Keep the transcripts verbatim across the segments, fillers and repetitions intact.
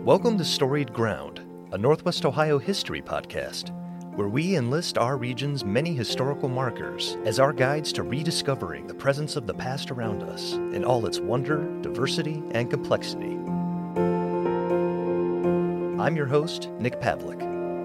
Welcome to Storied Ground, a Northwest Ohio history podcast, where we enlist our region's many historical markers as our guides to rediscovering the presence of the past around us in all its wonder, diversity, and complexity. I'm your host, Nick Pavlik.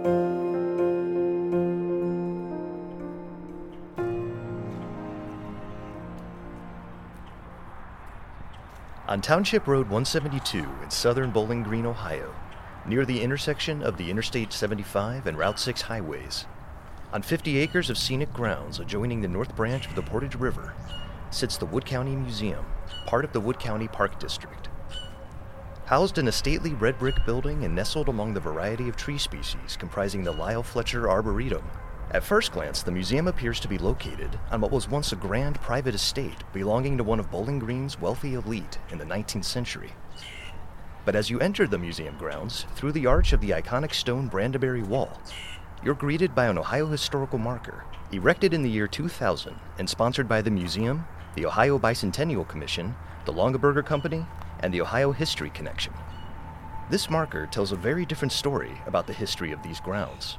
On Township Road one seventy-two in southern Bowling Green, Ohio, near the intersection of the Interstate seventy-five and Route six highways, on fifty acres of scenic grounds adjoining the north branch of the Portage River, sits the Wood County Museum, part of the Wood County Park District. Housed in a stately red brick building and nestled among the variety of tree species comprising the Lyle Fletcher Arboretum, at first glance the museum appears to be located on what was once a grand private estate belonging to one of Bowling Green's wealthy elite in the nineteenth century. But as you enter the museum grounds, through the arch of the iconic stone Brandeberry Wall, you're greeted by an Ohio historical marker, erected in the year two thousand and sponsored by the museum, the Ohio Bicentennial Commission, the Longaberger Company, and the Ohio History Connection. This marker tells a very different story about the history of these grounds.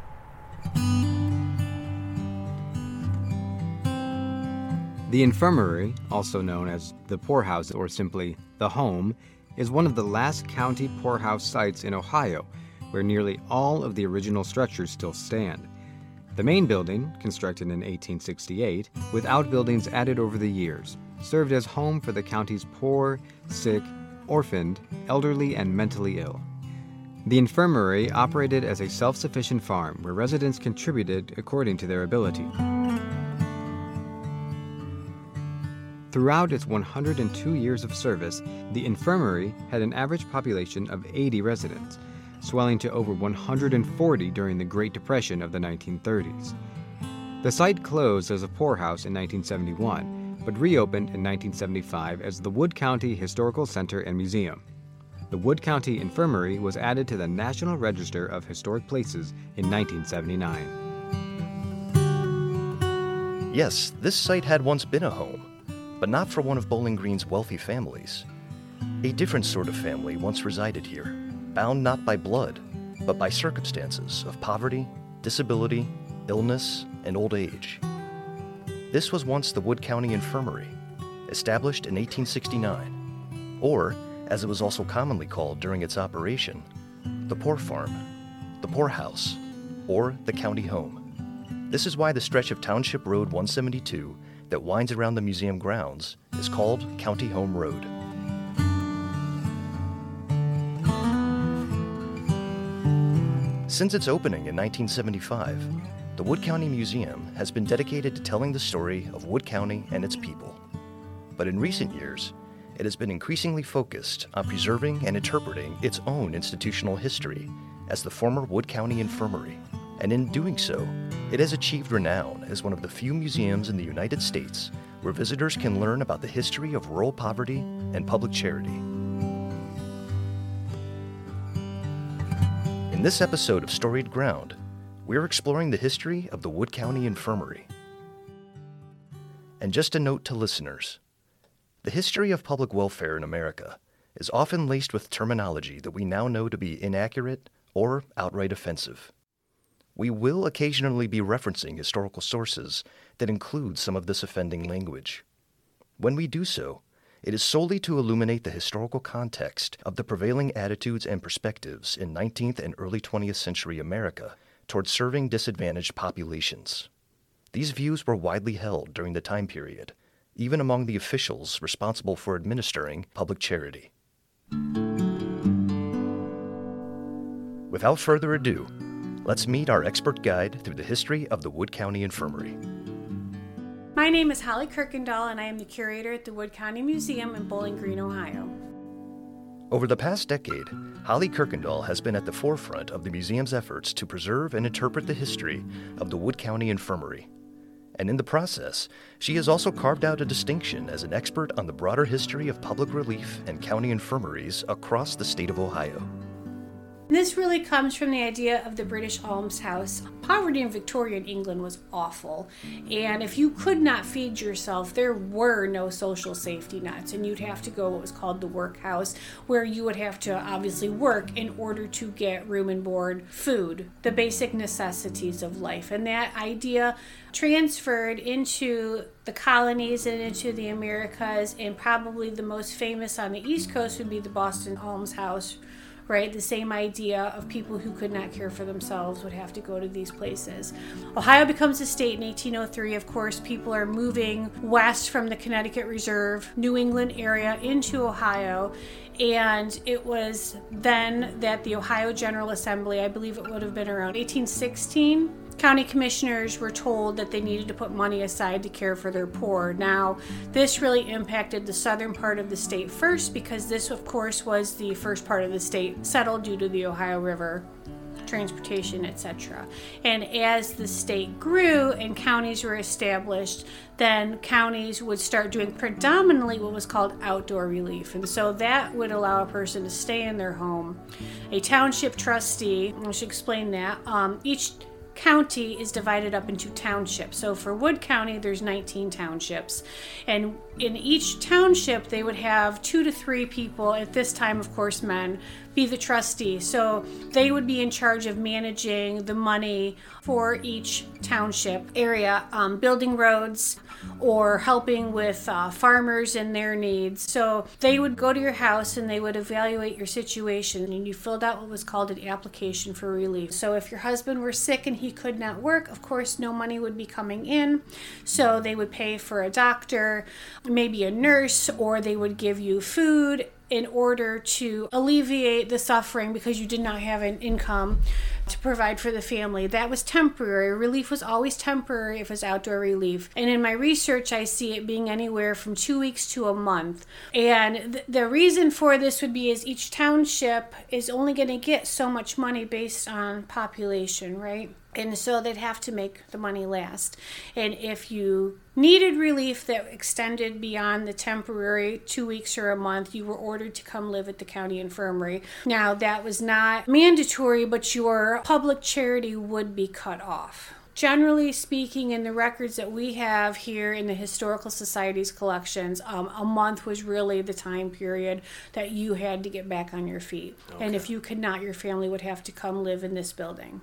The infirmary, also known as the poorhouse or simply the home, is one of the last county poorhouse sites in Ohio, where nearly all of the original structures still stand. The main building, constructed in eighteen sixty-eight, with outbuildings added over the years, served as home for the county's poor, sick, orphaned, elderly, and mentally ill. The infirmary operated as a self-sufficient farm where residents contributed according to their ability. Throughout its one hundred two years of service, the infirmary had an average population of eighty residents, swelling to over one hundred forty during the Great Depression of the nineteen thirties. The site closed as a poorhouse in nineteen seventy-one, but reopened in nineteen seventy-five as the Wood County Historical Center and Museum. The Wood County Infirmary was added to the National Register of Historic Places in nineteen seventy-nine. Yes, this site had once been a home, but not for one of Bowling Green's wealthy families. A different sort of family once resided here, bound not by blood, but by circumstances of poverty, disability, illness, and old age. This was once the Wood County Infirmary, established in eighteen sixty-nine, or, as it was also commonly called during its operation, the Poor Farm, the Poorhouse, or the County Home. This is why the stretch of Township Road one seventy-two that winds around the museum grounds is called County Home Road. Since its opening in nineteen seventy-five, the Wood County Museum has been dedicated to telling the story of Wood County and its people. But in recent years, it has been increasingly focused on preserving and interpreting its own institutional history as the former Wood County Infirmary. And in doing so, it has achieved renown as one of the few museums in the United States where visitors can learn about the history of rural poverty and public charity. In this episode of Storied Ground, we're exploring the history of the Wood County Infirmary. And just a note to listeners, the history of public welfare in America is often laced with terminology that we now know to be inaccurate or outright offensive. We will occasionally be referencing historical sources that include some of this offending language. When we do so, it is solely to illuminate the historical context of the prevailing attitudes and perspectives in nineteenth and early twentieth century America towards serving disadvantaged populations. These views were widely held during the time period, even among the officials responsible for administering public charity. Without further ado, let's meet our expert guide through the history of the Wood County Infirmary. My name is Holly Kirkendall, and I am the curator at the Wood County Museum in Bowling Green, Ohio. Over the past decade, Holly Kirkendall has been at the forefront of the museum's efforts to preserve and interpret the history of the Wood County Infirmary. And in the process, she has also carved out a distinction as an expert on the broader history of public relief and county infirmaries across the state of Ohio. This really comes from the idea of the British almshouse. Poverty in Victorian England was awful, and if you could not feed yourself, there were no social safety nets, and you'd have to go what was called the workhouse, where you would have to obviously work in order to get room and board, food, the basic necessities of life. And that idea transferred into the colonies and into the Americas, and probably the most famous on the East Coast would be the Boston Almshouse. Right, the same idea of people who could not care for themselves would have to go to these places. Ohio becomes a state in eighteen oh three. Of course, people are moving west from the Connecticut Reserve, New England area into Ohio. And it was then that the Ohio General Assembly, I believe it would have been around eighteen sixteen, county commissioners were told that they needed to put money aside to care for their poor. Now, this really impacted the southern part of the state first, because this, of course, was the first part of the state settled due to the Ohio River, transportation, et cetera. And as the state grew and counties were established, then counties would start doing predominantly what was called outdoor relief. And so that would allow a person to stay in their home. A township trustee, I should explain that, um, each county is divided up into townships. So for Wood County, there's nineteen townships. And in each township, they would have two to three people, at this time, of course, men, be the trustee. So they would be in charge of managing the money for each township area, um, building roads, or helping with uh, farmers and their needs. So they would go to your house and they would evaluate your situation, and you filled out what was called an application for relief. So if your husband were sick and he could not work, of course no money would be coming in, so they would pay for a doctor, maybe a nurse, or they would give you food in order to alleviate the suffering because you did not have an income to provide for the family. That was temporary. Relief was always temporary if it was outdoor relief. And in my research, I see it being anywhere from two weeks to a month. And th- the reason for this would be is each township is only going to get so much money based on population, right? And so they'd have to make the money last. And if you needed relief that extended beyond the temporary two weeks or a month, you were ordered to come live at the county infirmary. Now, that was not mandatory, but your public charity would be cut off. Generally speaking, in the records that we have here in the Historical Society's collections, um, a month was really the time period that you had to get back on your feet. Okay. And if you could not, your family would have to come live in this building.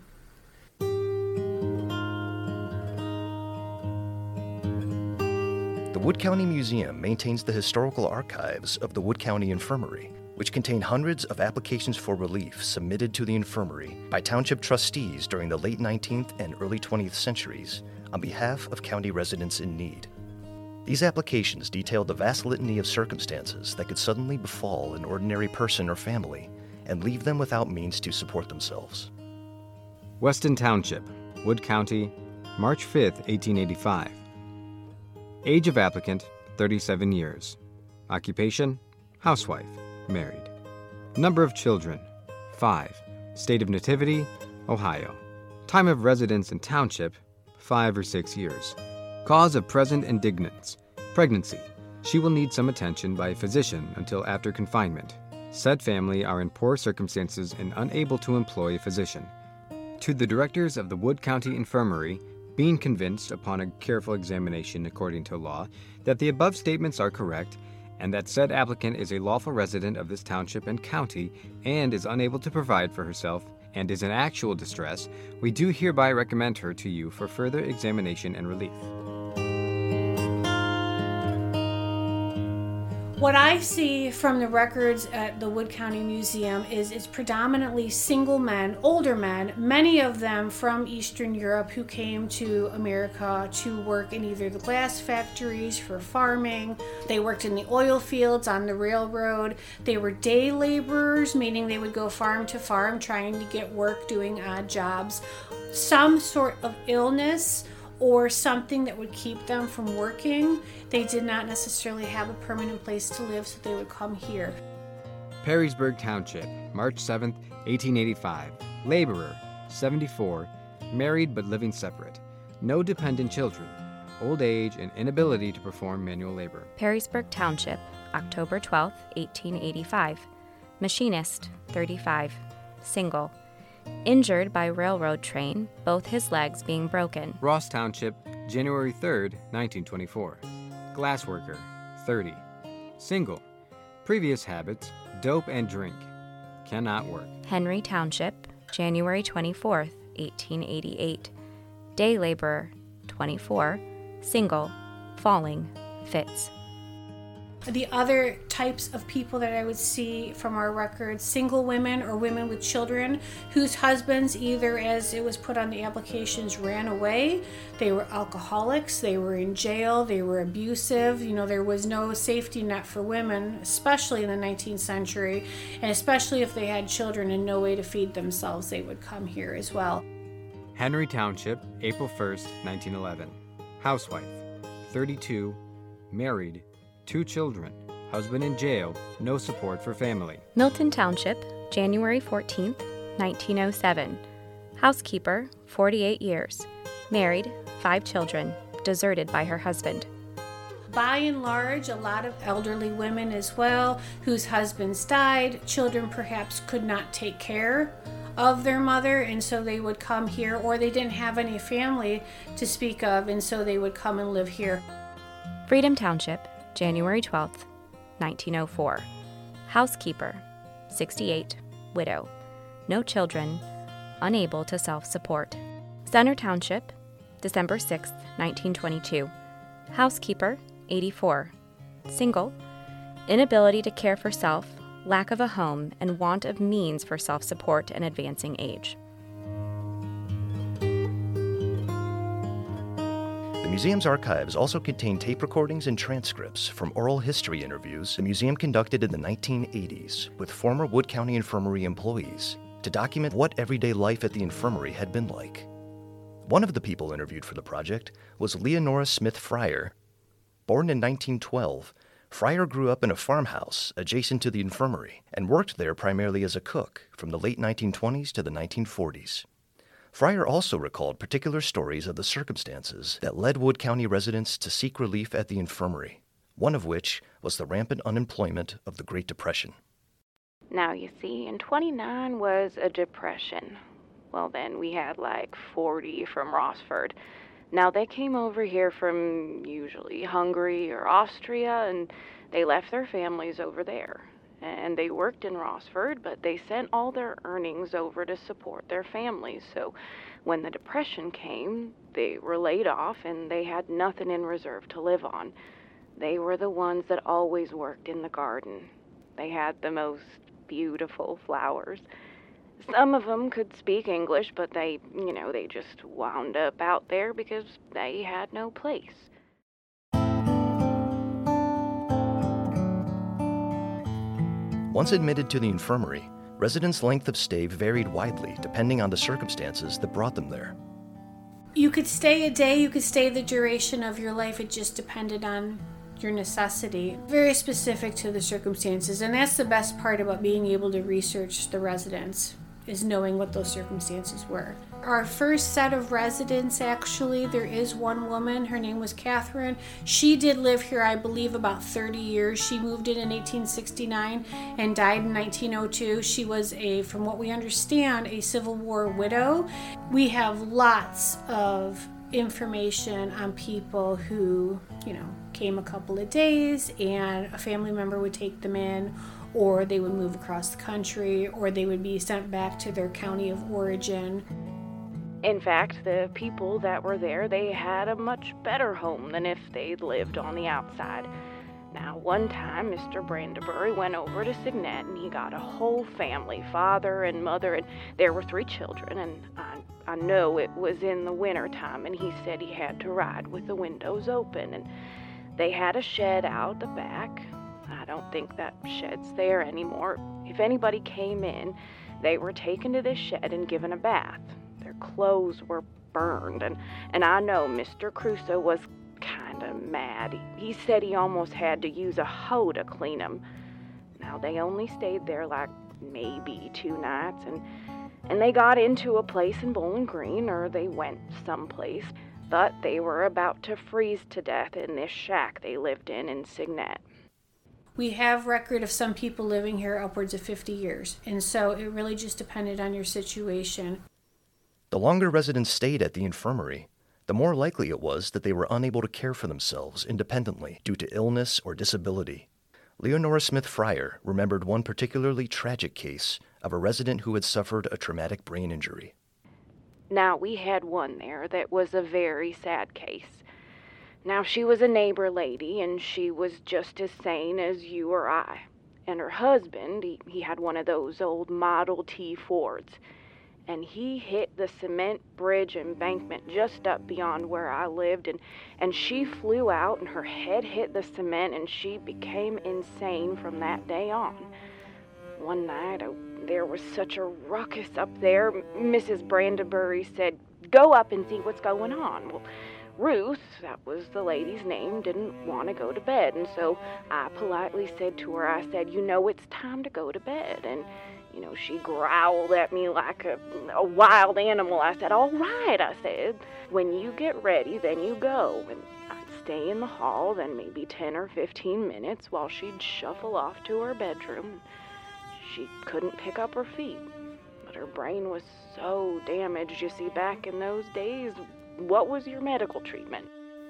The Wood County Museum maintains the historical archives of the Wood County Infirmary, which contain hundreds of applications for relief submitted to the infirmary by township trustees during the late nineteenth and early twentieth centuries on behalf of county residents in need. These applications detailed the vast litany of circumstances that could suddenly befall an ordinary person or family and leave them without means to support themselves. Weston Township, Wood County, March fifth, eighteen eighty-five. Age of applicant, thirty-seven years. Occupation, housewife, married. Number of children, five. State of nativity, Ohio. Time of residence in township, five or six years. Cause of present indignance, pregnancy. She will need some attention by a physician until after confinement. Said family are in poor circumstances and unable to employ a physician. To the directors of the Wood County Infirmary, being convinced upon a careful examination according to law that the above statements are correct and that said applicant is a lawful resident of this township and county and is unable to provide for herself and is in actual distress, we do hereby recommend her to you for further examination and relief. What I see from the records at the Wood County Museum is it's predominantly single men, older men, many of them from Eastern Europe who came to America to work in either the glass factories for farming. They worked in the oil fields, on the railroad. They were day laborers, meaning they would go farm to farm trying to get work, doing odd jobs. Some sort of illness or something that would keep them from working. They did not necessarily have a permanent place to live, so they would come here. Perrysburg Township, March seventh, eighteen eighty-five. Laborer, seventy-four, married but living separate. No dependent children. Old age and inability to perform manual labor. Perrysburg Township, October twelfth, eighteen eighty-five. Machinist, thirty-five. single. Injured by railroad train, both his legs being broken. Ross Township, January third, nineteen twenty-four. Glassworker, thirty. Single. Previous habits, dope and drink. Cannot work. Henry Township, January twenty-fourth, eighteen eighty-eight. Day laborer, twenty-four. Single. Falling. Fits. The other types of people that I would see from our records, single women or women with children whose husbands either, as it was put on the applications, ran away, they were alcoholics, they were in jail, they were abusive. You know, there was no safety net for women, especially in the nineteenth century, and especially if they had children and no way to feed themselves, they would come here as well. Henry Township, April first, nineteen eleven. Housewife, thirty-two, married, two children, husband in jail, no support for family. Milton Township, January fourteenth, nineteen oh seven. Housekeeper, forty-eight years. Married, five children, deserted by her husband. By and large, a lot of elderly women as well, whose husbands died, children perhaps could not take care of their mother, and so they would come here, or they didn't have any family to speak of, and so they would come and live here. Freedom Township, January twelfth, nineteen oh four. Housekeeper, sixty-eight, widow. No children, unable to self-support. Center Township, December sixth, nineteen twenty-two. Housekeeper, eighty-four. Single. Inability to care for self, lack of a home, and want of means for self-support and advancing age. The museum's archives also contain tape recordings and transcripts from oral history interviews the museum conducted in the nineteen eighties with former Wood County Infirmary employees to document what everyday life at the infirmary had been like. One of the people interviewed for the project was Leonora Smith Fryer. Born in nineteen twelve, Fryer grew up in a farmhouse adjacent to the infirmary and worked there primarily as a cook from the late nineteen twenties to the nineteen forties. Fryer also recalled particular stories of the circumstances that led Wood County residents to seek relief at the infirmary, one of which was the rampant unemployment of the Great Depression. Now, you see, in twenty-nine was a depression. Well, then we had like forty from Rossford. Now, they came over here from usually Hungary or Austria, and they left their families over there. And they worked in Rossford, but they sent all their earnings over to support their families. So when the Depression came, they were laid off and they had nothing in reserve to live on. They were the ones that always worked in the garden. They had the most beautiful flowers. Some of them could speak English, but they, you know, they just wound up out there because they had no place. Once admitted to the infirmary, residents' length of stay varied widely depending on the circumstances that brought them there. You could stay a day, you could stay the duration of your life. It just depended on your necessity. Very specific to the circumstances, and that's the best part about being able to research the residents, is knowing what those circumstances were. Our first set of residents, actually, there is one woman, her name was Catherine. She did live here, I believe, about thirty years. She moved in in eighteen sixty-nine and died in nineteen oh two. She was a, from what we understand, a Civil War widow. We have lots of information on people who, you know, came a couple of days and a family member would take them in, or they would move across the country, or they would be sent back to their county of origin. In fact, the people that were there, they had a much better home than if they'd lived on the outside. Now, one time, Mister Brandenburry went over to Signet, and he got a whole family, father and mother, and there were three children, and I, I know it was in the winter time, and he said he had to ride with the windows open, and they had a shed out the back. I don't think that shed's there anymore. If anybody came in, they were taken to this shed and given a bath. Their clothes were burned, and, and I know Mister Crusoe was kind of mad. He said he almost had to use a hoe to clean them. Now, they only stayed there like maybe two nights, and, and they got into a place in Bowling Green, or they went someplace, but they were about to freeze to death in this shack they lived in in Signet. We have record of some people living here upwards of fifty years, and so it really just depended on your situation. The longer residents stayed at the infirmary, the more likely it was that they were unable to care for themselves independently due to illness or disability. Leonora Smith Fryer remembered one particularly tragic case of a resident who had suffered a traumatic brain injury. Now, we had one there that was a very sad case. Now, she was a neighbor lady, and she was just as sane as you or I. And her husband, he, he had one of those old Model T Fords, and he hit the cement bridge embankment just up beyond where I lived, and, and she flew out, and her head hit the cement, and she became insane from that day on. One night, oh, there was such a ruckus up there, Missus Brandenbury said, "Go up and see what's going on." Well, Ruth, that was the lady's name, didn't want to go to bed, and so I politely said to her, I said, "You know, it's time to go to bed." And you know, she growled at me like a, a wild animal. I said, "All right," I said. "When you get ready, then you go." And I'd stay in the hall, then maybe ten or fifteen minutes while she'd shuffle off to her bedroom. She couldn't pick up her feet, but her brain was so damaged. You see, back in those days, what was your medical treatment?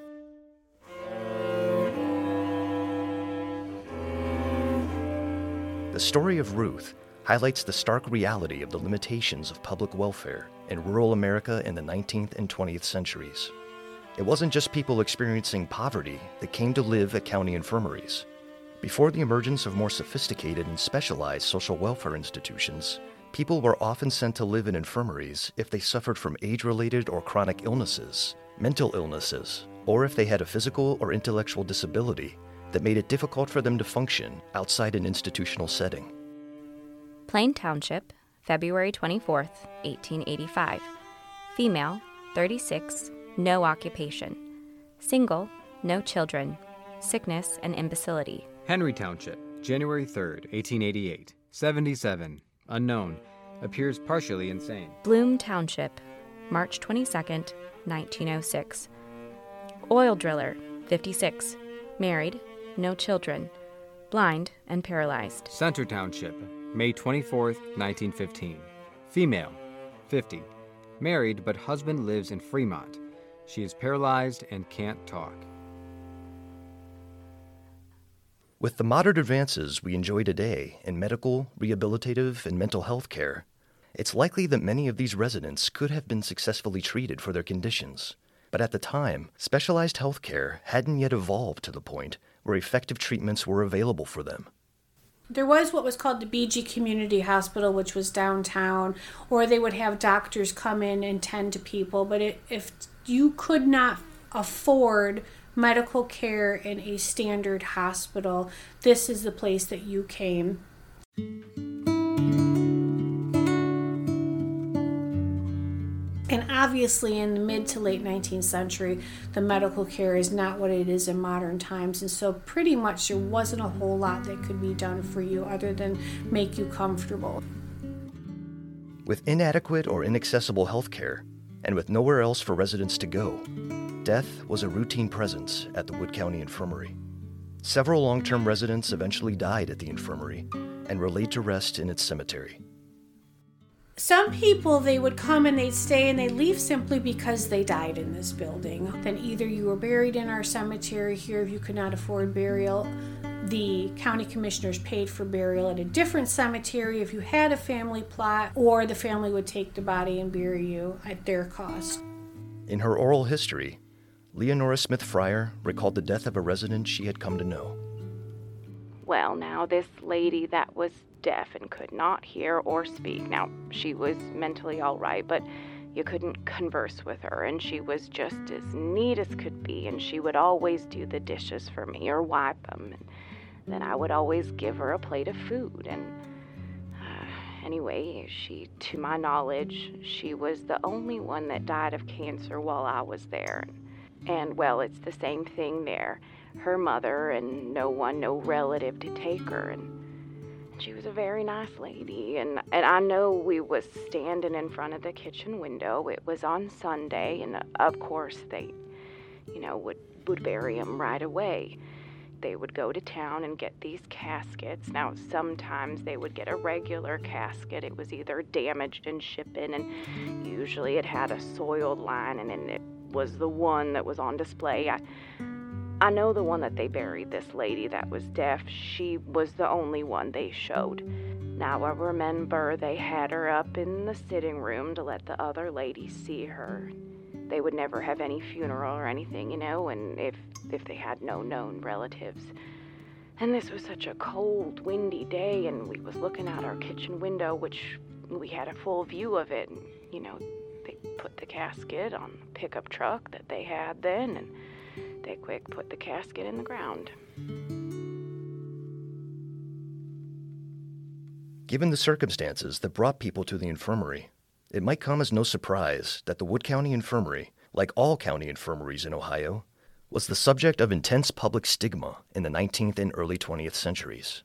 The story of Ruth highlights the stark reality of the limitations of public welfare in rural America in the nineteenth and twentieth centuries. It wasn't just people experiencing poverty that came to live at county infirmaries. Before the emergence of more sophisticated and specialized social welfare institutions, people were often sent to live in infirmaries if they suffered from age-related or chronic illnesses, mental illnesses, or if they had a physical or intellectual disability that made it difficult for them to function outside an institutional setting. Plain Township, February twenty-fourth, eighteen eighty-five. Female, thirty-six, no occupation. Single, no children. Sickness and imbecility. Henry Township, January third, eighteen eighty-eight. seventy-seven, unknown, appears partially insane. Bloom Township, March twenty-second, nineteen oh six. Oil driller, fifty-six, married, no children, blind and paralyzed. Center Township, May twenty-fourth, nineteen fifteen. Female, fifty, married but husband lives in Fremont. She is paralyzed and can't talk. With the modern advances we enjoy today in medical, rehabilitative, and mental health care, it's likely that many of these residents could have been successfully treated for their conditions. But at the time, specialized health care hadn't yet evolved to the point where effective treatments were available for them. There was what was called the B G Community Hospital, which was downtown, or they would have doctors come in and tend to people. But it, if you could not afford medical care in a standard hospital, this is the place that you came. And obviously in the mid to late nineteenth century, the medical care is not what it is in modern times. And so pretty much there wasn't a whole lot that could be done for you other than make you comfortable. With inadequate or inaccessible health care, and with nowhere else for residents to go, death was a routine presence at the Wood County Infirmary. Several long-term residents eventually died at the infirmary and were laid to rest in its cemetery. Some people, they would come and they'd stay and they'd leave simply because they died in this building. Then either you were buried in our cemetery here if you could not afford burial. The county commissioners paid for burial at a different cemetery if you had a family plot, or the family would take the body and bury you at their cost. In her oral history, Leonora Smith Fryer recalled the death of a resident she had come to know. Well, now, this lady that was deaf and could not hear or speak. Now, she was mentally all right, but you couldn't converse with her, and she was just as neat as could be, and she would always do the dishes for me or wipe them, and then I would always give her a plate of food. And uh, anyway, she, to my knowledge, she was the only one that died of cancer while I was there. And, well, it's the same thing there. Her mother and no one, no relative to take her, and she was a very nice lady, and, and I know we was standing in front of the kitchen window. It was on Sunday, and of course they, you know, would, would bury him right away. they would go to town and get these caskets. Now, sometimes they would get a regular casket. It was either damaged in shipping, and usually it had a soiled lining, and it was the one that was on display. I, I know the one that they buried, this lady that was deaf, she was the only one they showed. Now, I remember they had her up in the sitting room to let the other ladies see her. They would never have any funeral or anything, you know, and if, if they had no known relatives. And this was such a cold, windy day, and we was looking out our kitchen window, which we had a full view of it. And, you know, they put the casket on the pickup truck that they had then, and they quick put the casket in the ground. Given the circumstances that brought people to the infirmary, it might come as no surprise that the Wood County Infirmary, like all county infirmaries in Ohio, was the subject of intense public stigma in the nineteenth and early twentieth centuries.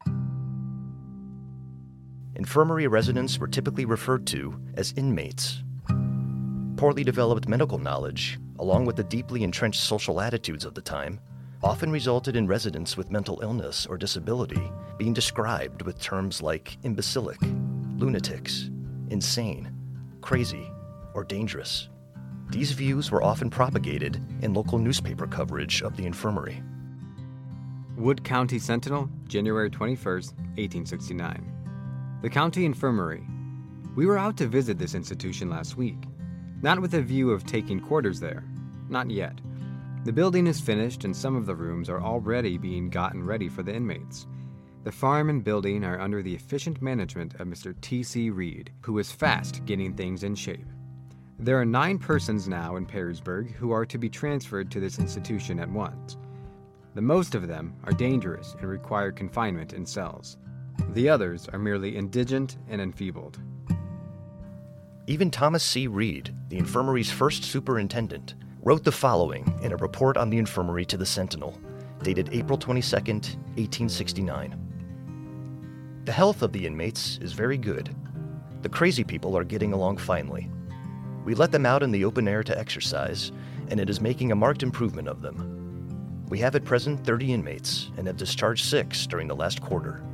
Infirmary residents were typically referred to as inmates. Poorly developed medical knowledge, along with the deeply entrenched social attitudes of the time, often resulted in residents with mental illness or disability being described with terms like imbecilic, lunatics, insane, crazy, or dangerous. These views were often propagated in local newspaper coverage of the infirmary. Wood County Sentinel, January twenty-first, eighteen sixty-nine. The County Infirmary. We were out to visit this institution last week, not with a view of taking quarters there. Not yet. The building is finished and some of the rooms are already being gotten ready for the inmates. The farm and building are under the efficient management of Mister T C Reed, who is fast getting things in shape. There are nine persons now in Perrysburg who are to be transferred to this institution at once. The most of them are dangerous and require confinement in cells. The others are merely indigent and enfeebled. Even Thomas C. Reed, the infirmary's first superintendent, wrote the following in a report on the infirmary to the Sentinel, dated April twenty-second, eighteen sixty-nine. The health of the inmates is very good. The crazy people are getting along finely. We let them out in the open air to exercise, and it is making a marked improvement of them. We have at present thirty inmates and have discharged six during the last quarter.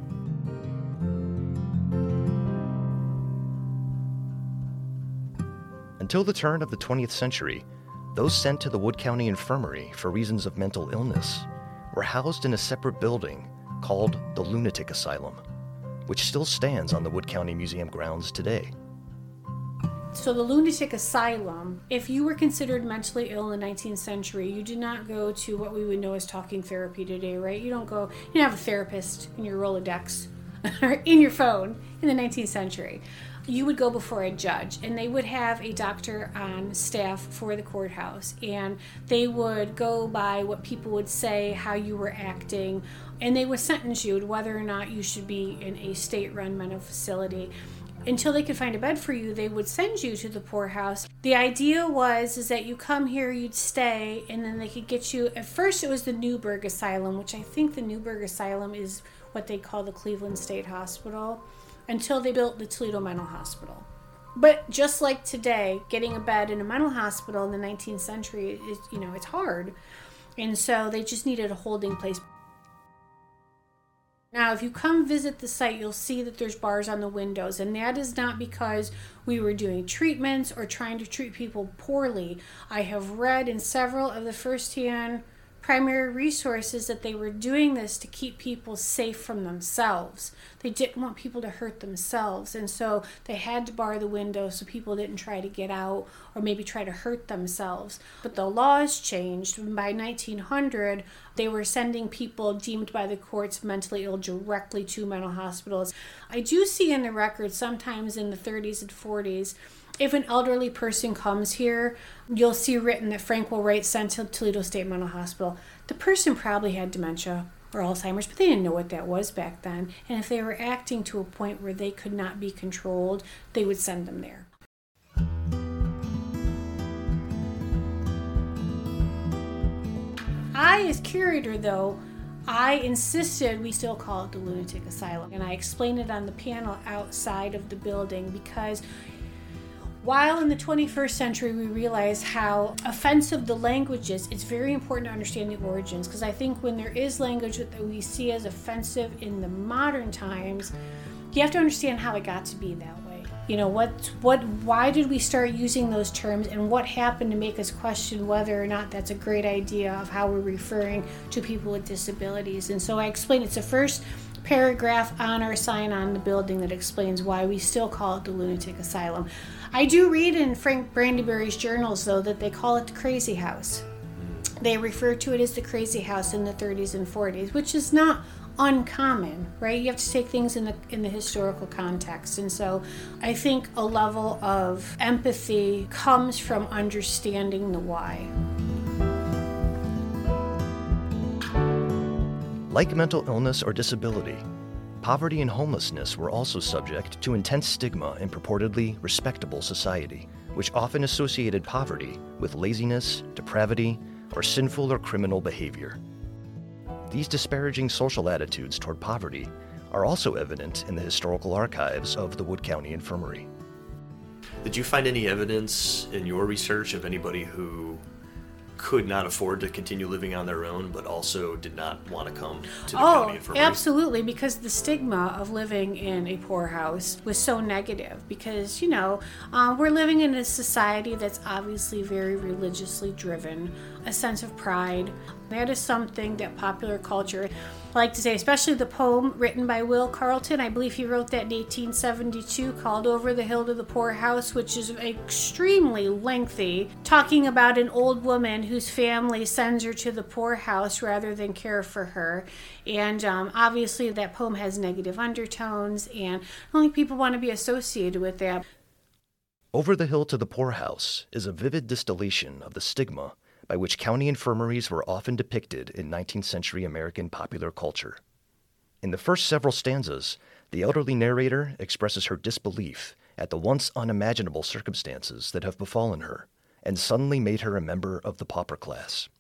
Until the turn of the twentieth century, those sent to the Wood County Infirmary for reasons of mental illness were housed in a separate building called the Lunatic Asylum, which still stands on the Wood County Museum grounds today. So the Lunatic Asylum, if you were considered mentally ill in the nineteenth century, you did not go to what we would know as talking therapy today, right? You don't go, you don't have a therapist in your Rolodex or in your phone in the nineteenth century. You would go before a judge, and they would have a doctor on staff for the courthouse, and they would go by what people would say, how you were acting, and they would sentence you to whether or not you should be in a state-run mental facility. Until they could find a bed for you, they would send you to the poorhouse. The idea was is that you come here, you'd stay, and then they could get you. At first, it was the Newburgh Asylum, which I think the Newburgh Asylum is what they call the Cleveland State Hospital, until they built the Toledo Mental Hospital. But just like today, getting a bed in a mental hospital in the nineteenth century is, you know, it's hard. And so they just needed a holding place. Now, if you come visit the site, you'll see that there's bars on the windows, and that is not because we were doing treatments or trying to treat people poorly. I have read in several of the first-hand primary resources that they were doing this to keep people safe from themselves. They didn't want people to hurt themselves, and so they had to bar the window so people didn't try to get out or maybe try to hurt themselves. But the laws changed. By nineteen hundred, they were sending people deemed by the courts mentally ill directly to mental hospitals. I do see in the records sometimes in the thirties and forties, if an elderly person comes here, you'll see written that Frank Wright sent to Toledo State Mental Hospital. The person probably had dementia or Alzheimer's, but they didn't know what that was back then. And if they were acting to a point where they could not be controlled, they would send them there. I, as curator, though, I insisted we still call it the Lunatic Asylum. And I explained it on the panel outside of the building because While in the twenty-first century we realize how offensive the language is, it's very important to understand the origins, because I think when there is language that we see as offensive in the modern times, you have to understand how it got to be that way. You know, what, what, why did we start using those terms, and what happened to make us question whether or not that's a great idea of how we're referring to people with disabilities. And so I explained, it's the first paragraph on our sign on the building that explains why we still call it the lunatic asylum. I do read in Frank Brandybury's journals, though, that they call it the crazy house. They refer to it as the crazy house in the thirties and forties, which is not uncommon, right? You have to take things in the in the historical context. And so I think a level of empathy comes from understanding the why. Like mental illness or disability, poverty and homelessness were also subject to intense stigma in purportedly respectable society, which often associated poverty with laziness, depravity, or sinful or criminal behavior. These disparaging social attitudes toward poverty are also evident in the historical archives of the Wood County Infirmary. Did you find any evidence in your research of anybody who could not afford to continue living on their own, but also did not want to come to the oh, county infirmary? Absolutely, because the stigma of living in a poorhouse was so negative. Because, you know, uh, we're living in a society that's obviously very religiously driven, a sense of pride. That is something that popular culture, I like to say, especially the poem written by Will Carleton, I believe he wrote that in eighteen seventy-two, called Over the Hill to the Poorhouse, which is extremely lengthy, talking about an old woman whose family sends her to the poorhouse rather than care for her. And um, obviously that poem has negative undertones, and I don't think people want to be associated with that. Over the Hill to the Poorhouse is a vivid distillation of the stigma by which county infirmaries were often depicted in nineteenth century American popular culture. In the first several stanzas, the elderly narrator expresses her disbelief at the once unimaginable circumstances that have befallen her and suddenly made her a member of the pauper class.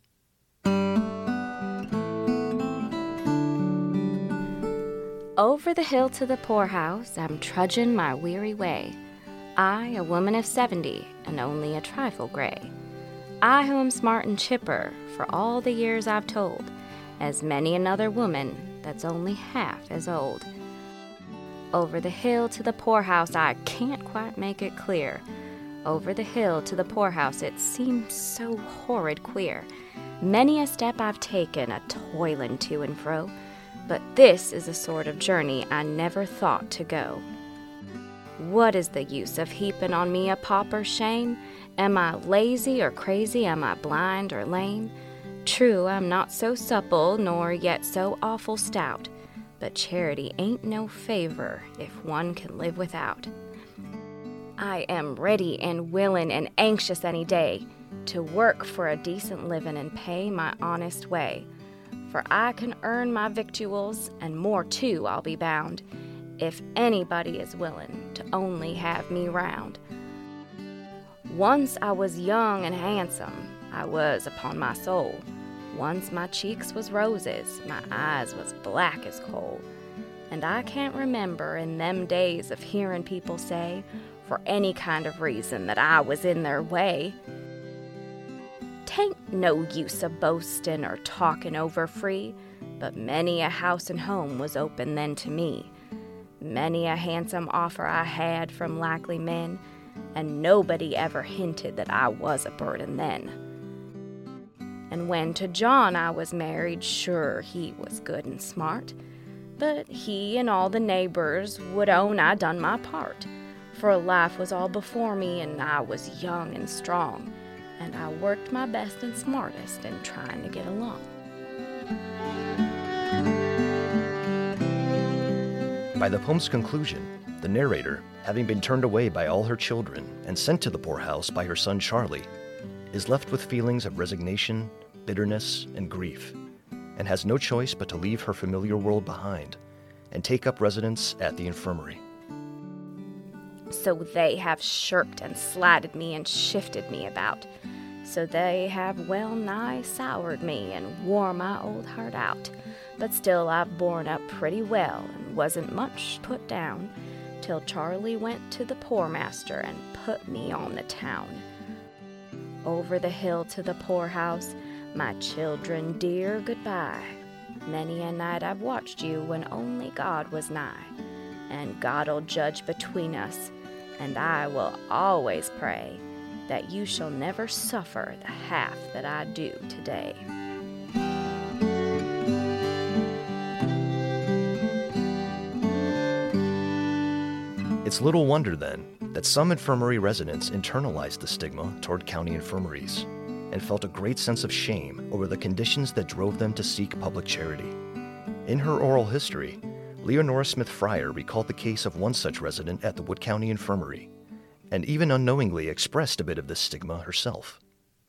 Over the hill to the poorhouse, I'm trudging my weary way. I, a woman of seventy, and only a trifle gray. I who am smart and chipper for all the years I've told, as many another woman that's only half as old. Over the hill to the poorhouse, I can't quite make it clear. Over the hill to the poorhouse, it seems so horrid queer. Many a step I've taken, a toilin' to and fro, but this is a sort of journey I never thought to go. What is the use of heaping on me a pauper's shame? Am I lazy or crazy? Am I blind or lame? True, I'm not so supple, nor yet so awful stout, but charity ain't no favor if one can live without. I am ready and willin' and anxious any day to work for a decent livin' and pay my honest way, for I can earn my victuals, and more too, I'll be bound, if anybody is willin' to only have me round. Once I was young and handsome, I was upon my soul. Once my cheeks was roses, my eyes was black as coal. And I can't remember in them days of hearing people say, for any kind of reason, that I was in their way. 'Tain't no use of boastin' or talkin' over free, but many a house and home was open then to me. Many a handsome offer I had from likely men, and nobody ever hinted that I was a burden then. And when to John I was married, sure he was good and smart, but he and all the neighbors would own I done my part, for life was all before me and I was young and strong, and I worked my best and smartest in trying to get along. By the poem's conclusion, the narrator, having been turned away by all her children and sent to the poorhouse by her son Charlie, is left with feelings of resignation, bitterness, and grief, and has no choice but to leave her familiar world behind and take up residence at the infirmary. So they have shirked and slighted me and shifted me about. So they have well nigh soured me and wore my old heart out. But still I've borne up pretty well and wasn't much put down, till Charlie went to the poor master and put me on the town. Over the hill to the poorhouse, my children dear, goodbye. Many a night I've watched you when only God was nigh, and God'll judge between us, and I will always pray that you shall never suffer the half that I do today. It's little wonder, then, that some infirmary residents internalized the stigma toward county infirmaries and felt a great sense of shame over the conditions that drove them to seek public charity. In her oral history, Leonora Smith Fryer recalled the case of one such resident at the Wood County Infirmary, and even unknowingly expressed a bit of this stigma herself.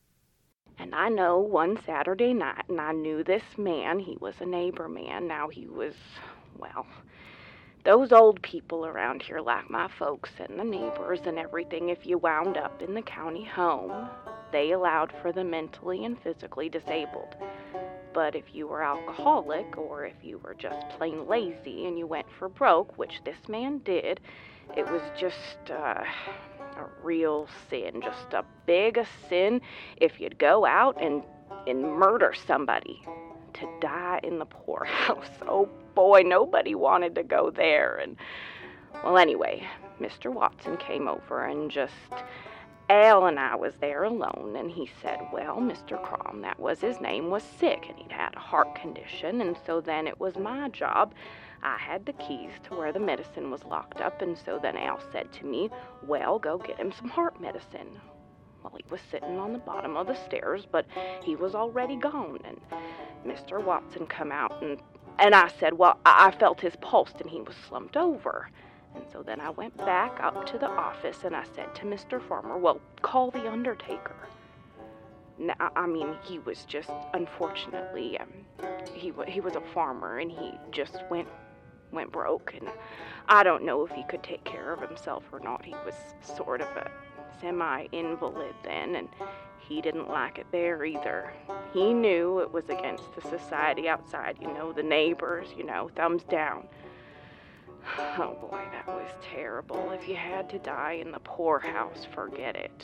And I know one Saturday night, and I knew this man. He was a neighbor man. Now he was, well, those old people around here, like my folks and the neighbors and everything, if you wound up in the county home, they allowed for the mentally and physically disabled. But if you were alcoholic, or if you were just plain lazy and you went for broke, which this man did, it was just uh, a real sin, just a big a sin if you'd go out and, and murder somebody. To die in the poorhouse. Oh boy, nobody wanted to go there. And well, anyway, Mister Watson came over, and just Al and I was there alone, and he said, well, Mister Crom, that was his name, was sick, and he'd had a heart condition, and so then it was my job. I had the keys to where the medicine was locked up, and so then Al said to me, well, go get him some heart medicine. Well, he was sitting on the bottom of the stairs, but he was already gone, and Mister Watson come out, and, and I said, well, I, I felt his pulse, and he was slumped over. And so then I went back up to the office, and I said to Mister Farmer, well, call the undertaker. Now, I mean, he was just, unfortunately, um, he, he was a farmer, and he just went went broke, and I don't know if he could take care of himself or not. He was sort of a semi-invalid then, and he didn't like it there either. He knew it was against the society outside, you know, the neighbors, you know, thumbs down. Oh boy, that was terrible. If you had to die in the poorhouse, forget it.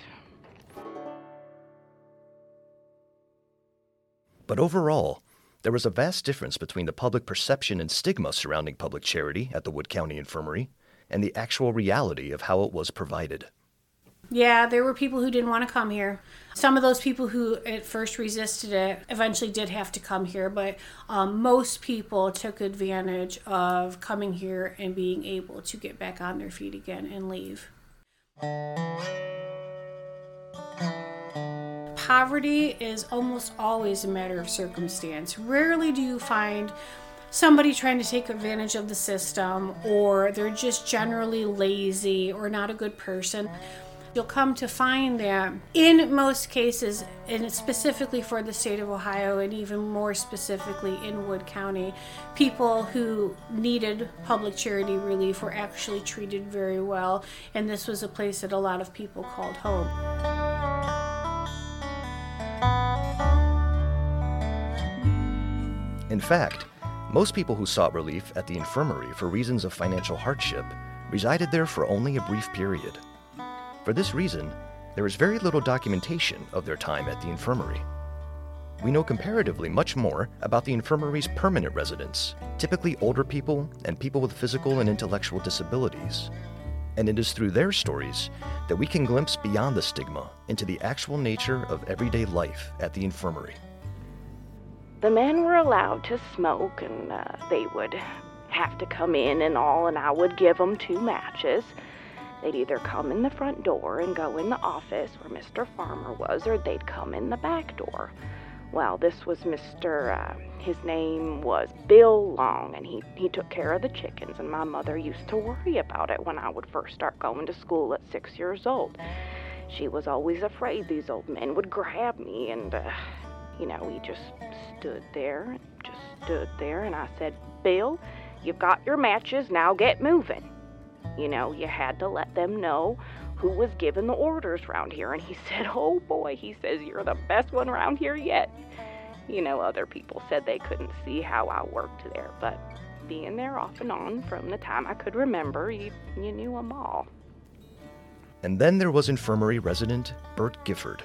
But overall, there was a vast difference between the public perception and stigma surrounding public charity at the Wood County Infirmary and the actual reality of how it was provided. Yeah, there were people who didn't want to come here. Some of those people who at first resisted it eventually did have to come here, but um, most people took advantage of coming here and being able to get back on their feet again and leave. Poverty is almost always a matter of circumstance. Rarely do you find somebody trying to take advantage of the system, or they're just generally lazy or not a good person. You'll come to find that in most cases, and specifically for the state of Ohio, and even more specifically in Wood County, people who needed public charity relief were actually treated very well, and this was a place that a lot of people called home. In fact, most people who sought relief at the infirmary for reasons of financial hardship resided there for only a brief period. For this reason, there is very little documentation of their time at the infirmary. We know comparatively much more about the infirmary's permanent residents, typically older people and people with physical and intellectual disabilities. And it is through their stories that we can glimpse beyond the stigma into the actual nature of everyday life at the infirmary. The men were allowed to smoke, and uh, they would have to come in and all, and I would give them two matches. They'd either come in the front door and go in the office where Mister Farmer was, or they'd come in the back door. Well, this was Mister Uh, his name was Bill Long, and he, he took care of the chickens, and my mother used to worry about it when I would first start going to school at six years old. She was always afraid these old men would grab me, and, uh, you know, he just stood there, just stood there, and I said, Bill, you've got your matches, now get moving. You know, you had to let them know who was giving the orders around here. And he said, oh boy, he says, you're the best one around here yet. You know, other people said they couldn't see how I worked there, but being there off and on from the time I could remember, you, you knew them all. And then there was infirmary resident Bert Gifford.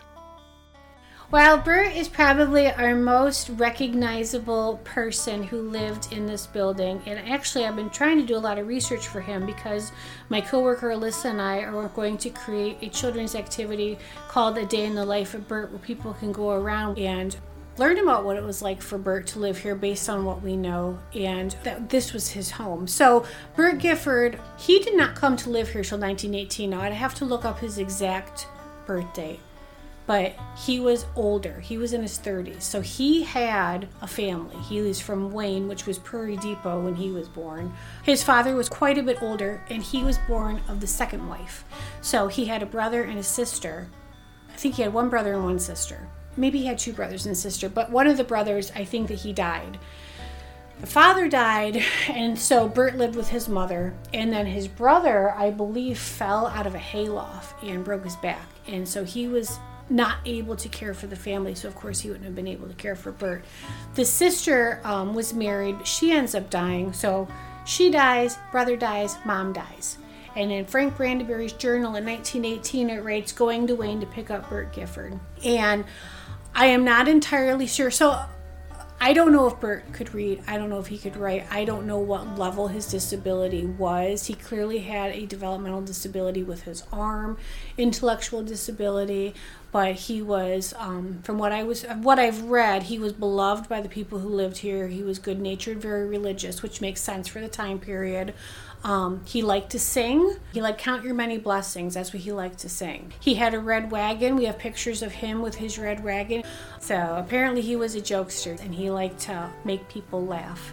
Well, Bert is probably our most recognizable person who lived in this building. And actually, I've been trying to do a lot of research for him because my coworker Alyssa and I are going to create a children's activity called A Day in the Life of Bert, where people can go around and learn about what it was like for Bert to live here based on what we know, and that this was his home. So Bert Gifford, he did not come to live here till nineteen eighteen. Now I'd have to look up his exact birth date. But he was older. He was in his thirties. So he had a family. He was from Wayne, which was Prairie Depot when he was born. His father was quite a bit older, and he was born of the second wife. So he had a brother and a sister. I think he had one brother and one sister. Maybe he had two brothers and a sister, but one of the brothers, I think that he died. The father died, and so Bert lived with his mother, and then his brother, I believe, fell out of a hayloft and broke his back. And so he was not able to care for the family, so of course he wouldn't have been able to care for Bert. The sister um, was married. She ends up dying, so she dies, brother dies, mom dies. And in Frank Brandeberry's journal in nineteen eighteen, it writes, going to Wayne to pick up Bert Gifford. And I am not entirely sure. So I don't know if Bert could read. I don't know if he could write. I don't know what level his disability was. He clearly had a developmental disability with his arm, intellectual disability, but he was, um, from what I was, what I've read, he was beloved by the people who lived here. He was good-natured, very religious, which makes sense for the time period. Um, he liked to sing. He liked Count Your Many Blessings. That's what he liked to sing. He had a red wagon. We have pictures of him with his red wagon. So apparently he was a jokester, and he liked to make people laugh.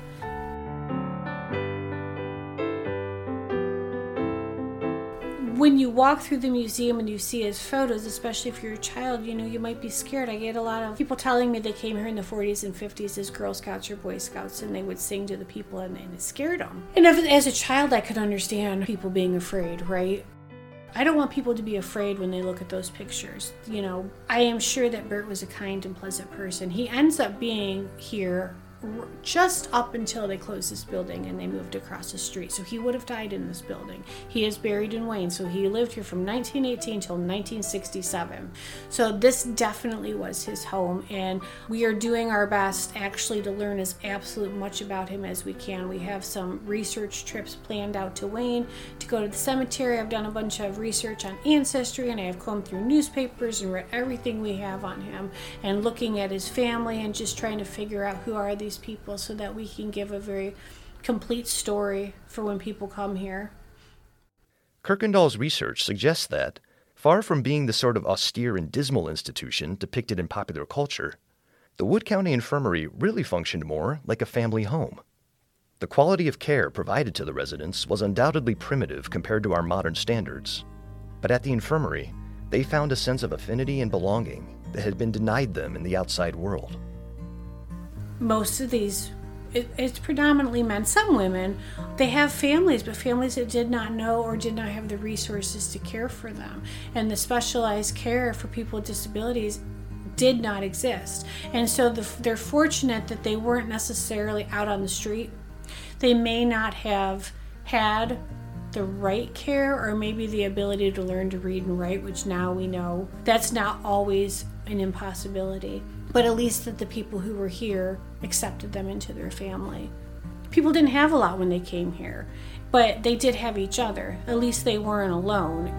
When you walk through the museum and you see his photos, especially if you're a child, you know, you might be scared. I get a lot of people telling me they came here in the forties and fifties as Girl Scouts or Boy Scouts, and they would sing to the people, and, and it scared them. And if, as a child, I could understand people being afraid, right? I don't want people to be afraid when they look at those pictures. You know, I am sure that Bert was a kind and pleasant person. He ends up being here just up until they closed this building and they moved across the street. So he would have died in this building. He is buried in Wayne, so he lived here from nineteen eighteen till nineteen sixty-seven. So this definitely was his home, and we are doing our best actually to learn as absolute much about him as we can. We have some research trips planned out to Wayne to go to the cemetery. I've done a bunch of research on ancestry, and I have combed through newspapers and read everything we have on him and looking at his family and just trying to figure out who are these people so that we can give a very complete story for when people come here. Kirkendall's research suggests that, far from being the sort of austere and dismal institution depicted in popular culture, the Wood County Infirmary really functioned more like a family home. The quality of care provided to the residents was undoubtedly primitive compared to our modern standards, but at the infirmary, they found a sense of affinity and belonging that had been denied them in the outside world. Most of these, it, it's predominantly men. Some women, they have families, but families that did not know or did not have the resources to care for them. And the specialized care for people with disabilities did not exist. And so the, they're fortunate that they weren't necessarily out on the street. They may not have had the right care or maybe the ability to learn to read and write, which now we know that's not always an impossibility. But at least that the people who were here accepted them into their family. People didn't have a lot when they came here, but they did have each other. At least they weren't alone.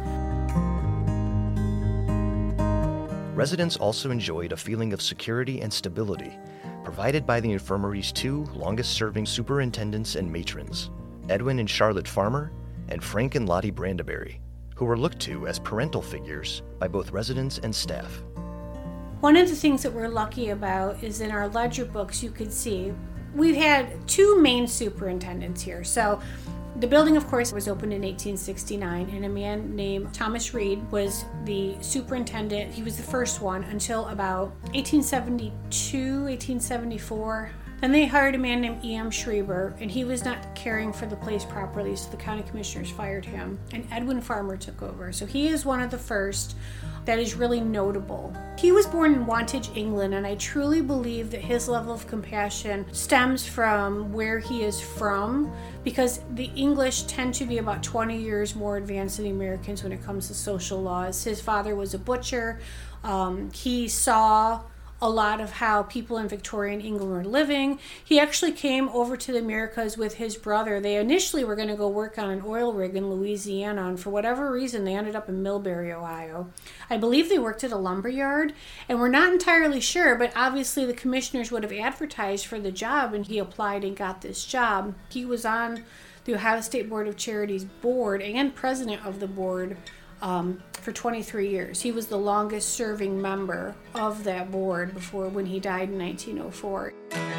Residents also enjoyed a feeling of security and stability provided by the infirmary's two longest-serving superintendents and matrons, Edwin and Charlotte Farmer and Frank and Lottie Brandeberry, who were looked to as parental figures by both residents and staff. One of the things that we're lucky about is in our ledger books you could see we've had two main superintendents here. So the building, of course, was opened in eighteen sixty-nine, and a man named Thomas Reed was the superintendent. He was the first one until about eighteen seventy-two, eighteen seventy-four. Then they hired a man named E M Schreiber, and he was not caring for the place properly, so the county commissioners fired him, and Edwin Farmer took over. So he is one of the first that is really notable. He was born in Wantage, England, and I truly believe that his level of compassion stems from where he is from, because the English tend to be about twenty years more advanced than the Americans when it comes to social laws. His father was a butcher. Um, he saw a lot of how people in Victorian England were living. He actually came over to the Americas with his brother. They initially were going to go work on an oil rig in Louisiana, and for whatever reason, they ended up in Millbury, Ohio. I believe they worked at a lumber yard, and we're not entirely sure, but obviously the commissioners would have advertised for the job, and he applied and got this job. He was on the Ohio State Board of Charities board and president of the board Um, for twenty-three years. He was the longest serving member of that board before when he died in nineteen oh four.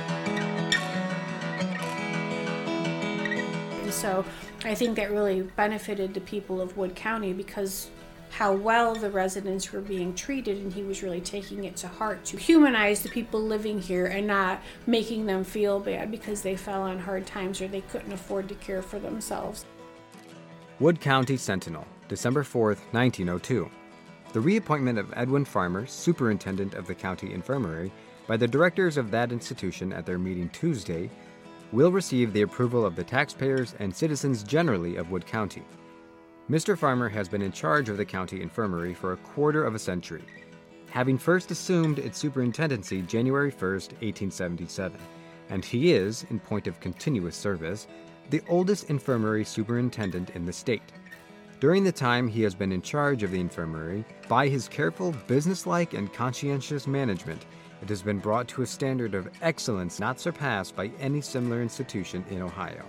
And so I think that really benefited the people of Wood County because how well the residents were being treated, and he was really taking it to heart to humanize the people living here and not making them feel bad because they fell on hard times or they couldn't afford to care for themselves. Wood County Sentinel, December fourth, nineteen oh two. The reappointment of Edwin Farmer, superintendent of the county infirmary, by the directors of that institution at their meeting Tuesday, will receive the approval of the taxpayers and citizens generally of Wood County. Mister Farmer has been in charge of the county infirmary for a quarter of a century, having first assumed its superintendency January first, eighteen seventy-seven, and he is, in point of continuous service, the oldest infirmary superintendent in the state. During the time he has been in charge of the infirmary, by his careful, businesslike, and conscientious management, it has been brought to a standard of excellence not surpassed by any similar institution in Ohio.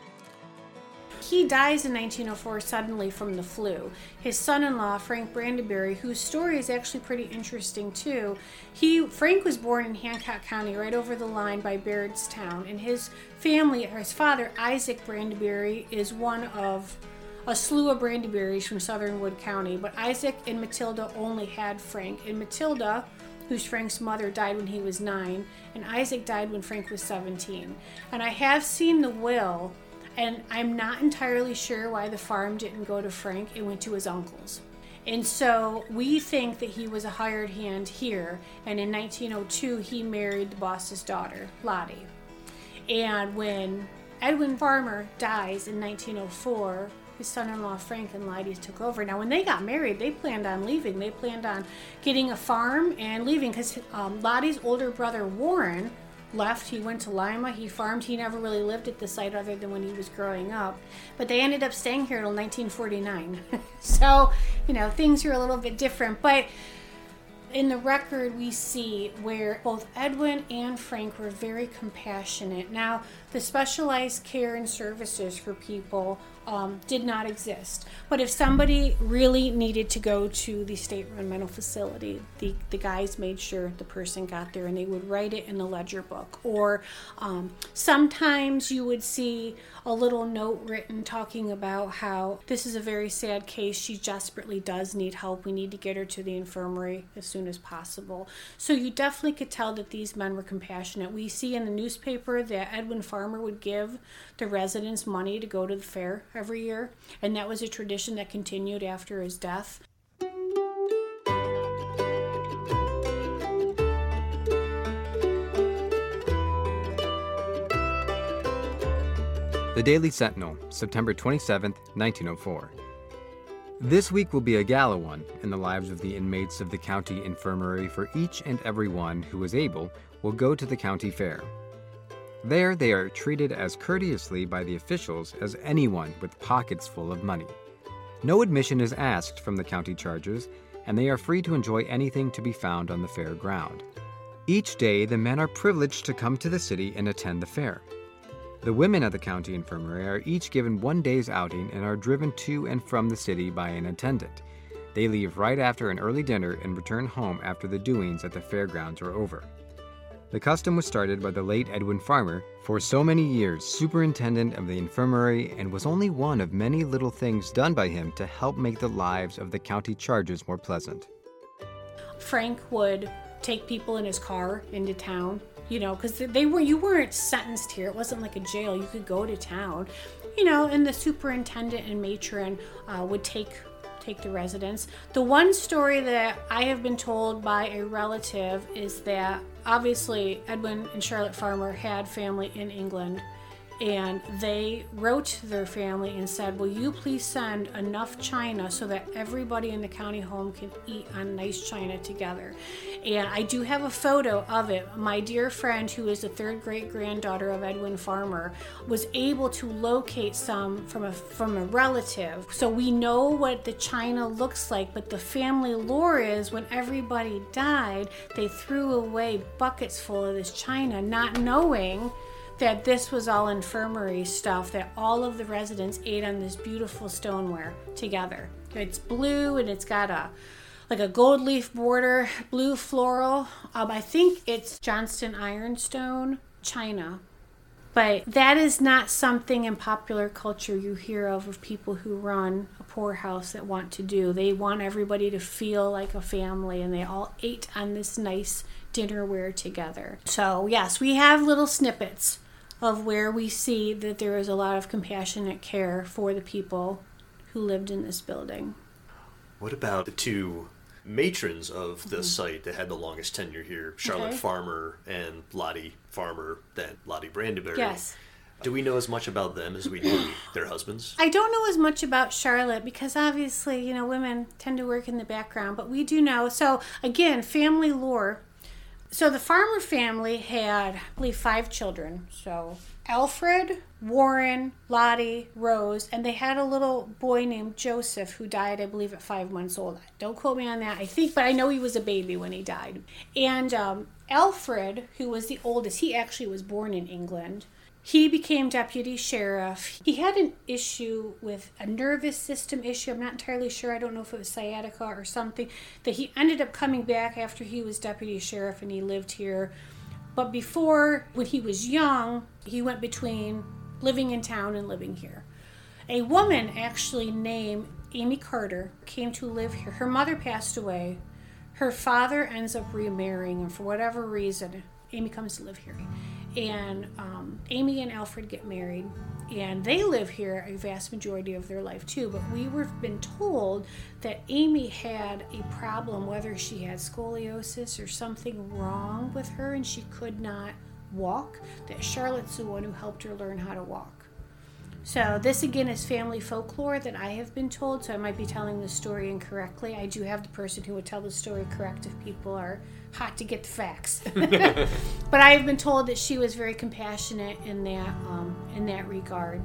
He dies in nineteen oh four suddenly from the flu. His son-in-law, Frank Brandeberry, whose story is actually pretty interesting too, he Frank was born in Hancock County, right over the line by Bairdstown, and his family, or his father, Isaac Brandeberry, is one of a slew of Brandeberries from southern Wood County, but Isaac and Matilda only had Frank, and Matilda, who's Frank's mother, died when he was nine, and Isaac died when Frank was seventeen. And I have seen the will, and I'm not entirely sure why the farm didn't go to Frank. It went to his uncles. And so we think that he was a hired hand here, and in nineteen oh two he married the boss's daughter, Lottie. And when Edwin Farmer dies in nineteen oh four, his son-in-law Frank and Lottie took over. Now when they got married, they planned on leaving. They planned on getting a farm and leaving because um, Lottie's older brother Warren left. He went to Lima. He farmed. He never really lived at the site other than when he was growing up. But they ended up staying here until nineteen forty-nine. So, you know, things are a little bit different. But in the record, we see where both Edwin and Frank were very compassionate. Now, the specialized care and services for people um, did not exist. But if somebody really needed to go to the state-run mental facility, the, the guys made sure the person got there, and they would write it in the ledger book. Or um, sometimes you would see a little note written talking about how this is a very sad case. She desperately does need help. We need to get her to the infirmary as soon as possible. So you definitely could tell that these men were compassionate. We see in the newspaper that Edwin Farmer would give the residents money to go to the fair every year, and that was a tradition that continued after his death. The Daily Sentinel, September twenty-seventh, nineteen oh four. This week will be a gala one in the lives of the inmates of the county infirmary, for each and every one who is able will go to the county fair. There they are treated as courteously by the officials as anyone with pockets full of money. No admission is asked from the county charges, and they are free to enjoy anything to be found on the fair ground. Each day the men are privileged to come to the city and attend the fair. The women at the county infirmary are each given one day's outing and are driven to and from the city by an attendant. They leave right after an early dinner and return home after the doings at the fairgrounds are over. The custom was started by the late Edwin Farmer, for so many years superintendent of the infirmary, and was only one of many little things done by him to help make the lives of the county charges more pleasant. Frank would take people in his car into town you know, because they were, you weren't sentenced here. It wasn't like a jail. You could go to town, you know, and the superintendent and matron uh, would take take the residents. The one story that I have been told by a relative is that obviously Edwin and Charlotte Farmer had family in England, and they wrote to their family and said, will you please send enough china so that everybody in the county home can eat on nice china together. And I do have a photo of it. My dear friend, who is the third great granddaughter of Edwin Farmer, was able to locate some from a from a relative. So we know what the china looks like, but the family lore is when everybody died, they threw away buckets full of this china, not knowing that this was all infirmary stuff, that all of the residents ate on this beautiful stoneware together. It's blue and it's got a like a gold leaf border, blue floral. Um, I think it's Johnston ironstone china. But that is not something in popular culture you hear of of people who run a poorhouse that want to do. They want everybody to feel like a family, and they all ate on this nice dinnerware together. So yes, we have little snippets of where we see that there is a lot of compassionate care for the people who lived in this building. What about the two matrons of the mm-hmm. site that had the longest tenure here, Charlotte okay. Farmer and Lottie Farmer, then Lottie Brandybury? Yes. Do we know as much about them as we do their husbands? I don't know as much about Charlotte because obviously, you know, women tend to work in the background, but we do know. So again, family lore. So the Farmer family had, I believe, five children. So Alfred, Warren, Lottie, Rose, and they had a little boy named Joseph who died, I believe, at five months old. Don't quote me on that, I think, but I know he was a baby when he died. And um, Alfred, who was the oldest, he actually was born in England. He became deputy sheriff. He had an issue with a nervous system issue. I'm not entirely sure. I don't know if it was sciatica or something. That he ended up coming back after he was deputy sheriff and he lived here. But before, when he was young, he went between living in town and living here. A woman actually named Amy Carter came to live here. Her mother passed away. Her father ends up remarrying, and for whatever reason, Amy comes to live here. And um, Amy and Alfred get married, and they live here a vast majority of their life too. But we were been told that Amy had a problem, whether she had scoliosis or something wrong with her, and she could not walk, that Charlotte's the one who helped her learn how to walk. So this again is family folklore that I have been told, so I might be telling the story incorrectly. I do have the person who would tell the story correct if people are hot to get the facts. But I have been told that she was very compassionate in that um, in that regard.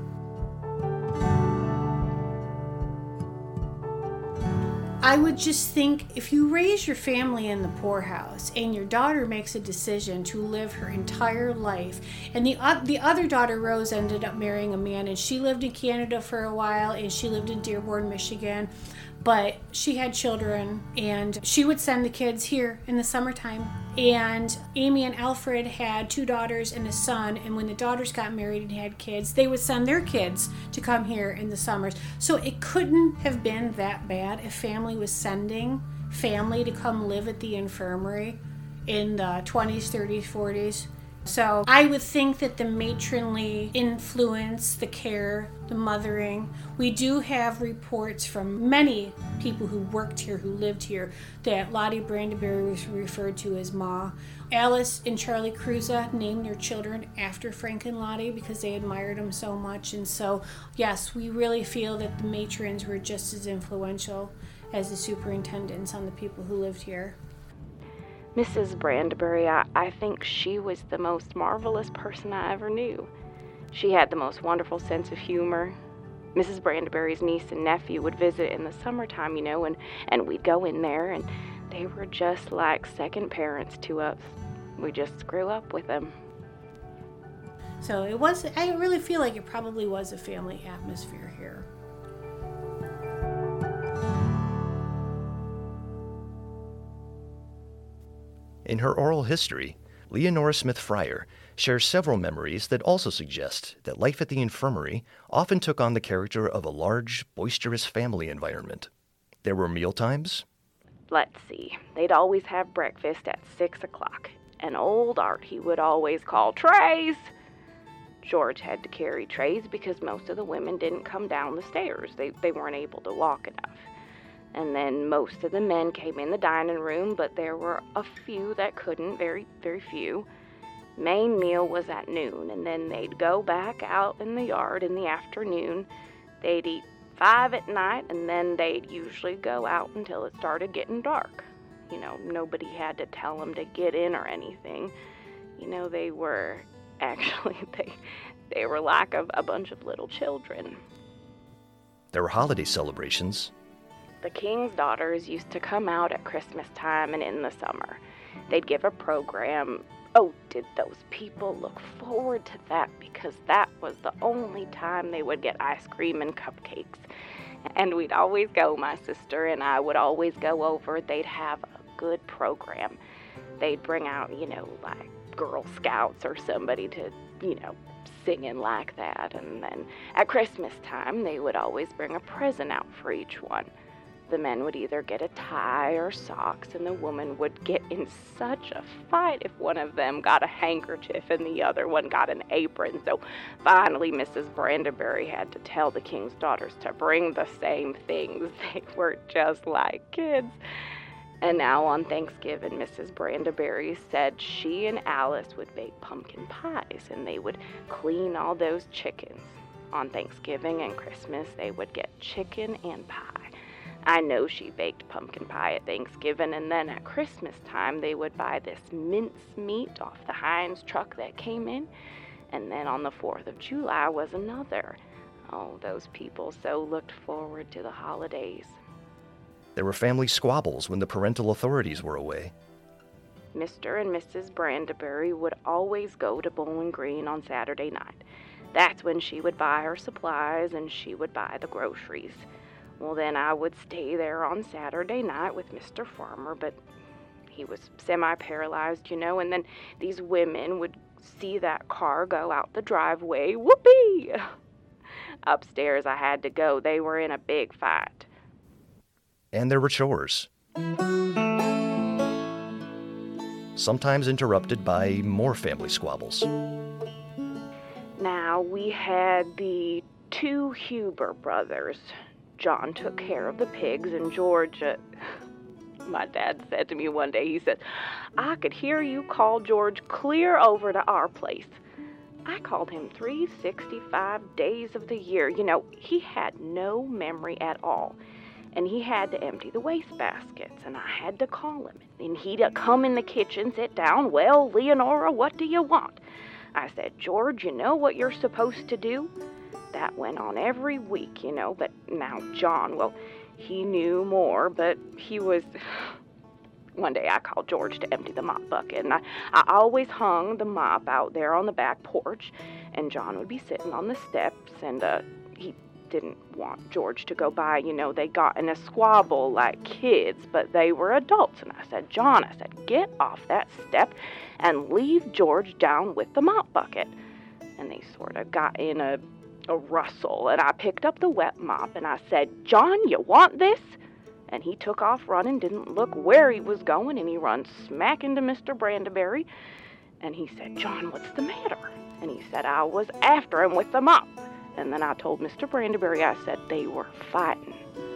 I would just think if you raise your family in the poorhouse and your daughter makes a decision to live her entire life, and the uh, the other daughter, Rose, ended up marrying a man, and she lived in Canada for a while, and she lived in Dearborn, Michigan, but she had children, and she would send the kids here in the summertime. And Amy and Alfred had two daughters and a son, and when the daughters got married and had kids, they would send their kids to come here in the summers. So it couldn't have been that bad if family was sending family to come live at the infirmary in the twenties, thirties, forties. So I would think that the matronly influence, the care, the mothering, we do have reports from many people who worked here, who lived here, that Lottie Brandybury was referred to as Ma. Alice and Charlie Cruza named their children after Frank and Lottie because they admired them so much. And so, yes, we really feel that the matrons were just as influential as the superintendents on the people who lived here. Missus Brandybury, I, I think she was the most marvelous person I ever knew. She had the most wonderful sense of humor. Missus Brandybury's niece and nephew would visit in the summertime, you know, and, and we'd go in there, and they were just like second parents to us. We just grew up with them. So it was, I really feel like it probably was a family atmosphere here. In her oral history, Leonora Smith Fryer shares several memories that also suggest that life at the infirmary often took on the character of a large, boisterous family environment. There were mealtimes. Let's see. They'd always have breakfast at six o'clock. And old Art, he would always call, "Trays!" George had to carry trays because most of the women didn't come down the stairs. They, they weren't able to walk enough. And then most of the men came in the dining room, but there were a few that couldn't, very, very few. Main meal was at noon, and then they'd go back out in the yard in the afternoon. They'd eat five at night, and then they'd usually go out until it started getting dark. You know, nobody had to tell them to get in or anything. You know, they were... Actually, they they were like a, a bunch of little children. There were holiday celebrations. The king's daughters used to come out at Christmas time and in the summer. They'd give a program. Oh, did those people look forward to that, because that was the only time they would get ice cream and cupcakes. And we'd always go, my sister and I would always go over. They'd have a good program. They'd bring out, you know, like Girl Scouts or somebody to, you know, singing like that. And then at Christmas time, they would always bring a present out for each one. The men would either get a tie or socks, and the woman would get in such a fight if one of them got a handkerchief and the other one got an apron. So finally, Missus Brandeberry had to tell the king's daughters to bring the same things. They were just like kids. And now on Thanksgiving, Missus Brandeberry said she and Alice would bake pumpkin pies, and they would clean all those chickens. On Thanksgiving and Christmas, they would get chicken and pie. I know she baked pumpkin pie at Thanksgiving, and then at Christmas time, they would buy this mince meat off the Heinz truck that came in, and then on the fourth of July was another. Oh, those people so looked forward to the holidays. There were family squabbles when the parental authorities were away. Mister and Missus Brandeberry would always go to Bowling Green on Saturday night. That's when she would buy her supplies and she would buy the groceries. Well, then I would stay there on Saturday night with Mister Farmer, but he was semi-paralyzed, you know, and then these women would see that car go out the driveway. Whoopee! Upstairs I had to go. They were in a big fight. And there were chores. Sometimes interrupted by more family squabbles. Now, we had the two Huber brothers. John took care of the pigs, and George, uh, my dad said to me one day, he said, "I could hear you call George clear over to our place." I called him three hundred sixty-five days of the year. You know, he had no memory at all. And he had to empty the wastebaskets, and I had to call him. And he'd come in the kitchen, sit down. "Well, Leonora, what do you want?" I said, "George, you know what you're supposed to do?" That went on every week, you know. But now John, well, he knew more, but he was... One day I called George to empty the mop bucket, and I, I always hung the mop out there on the back porch, and John would be sitting on the steps, and uh, he didn't want George to go by. You know, they got in a squabble like kids, but they were adults. And I said, "John," I said, "get off that step and leave George down with the mop bucket." And they sort of got in a, a rustle, and I picked up the wet mop, and I said, "John, you want this?" And he took off running, didn't look where he was going, and he run smack into Mister Brandeberry. And he said, "John, what's the matter?" And he said, "I was after him with the mop." And then I told Mister Brandeberry, I said, they were fighting.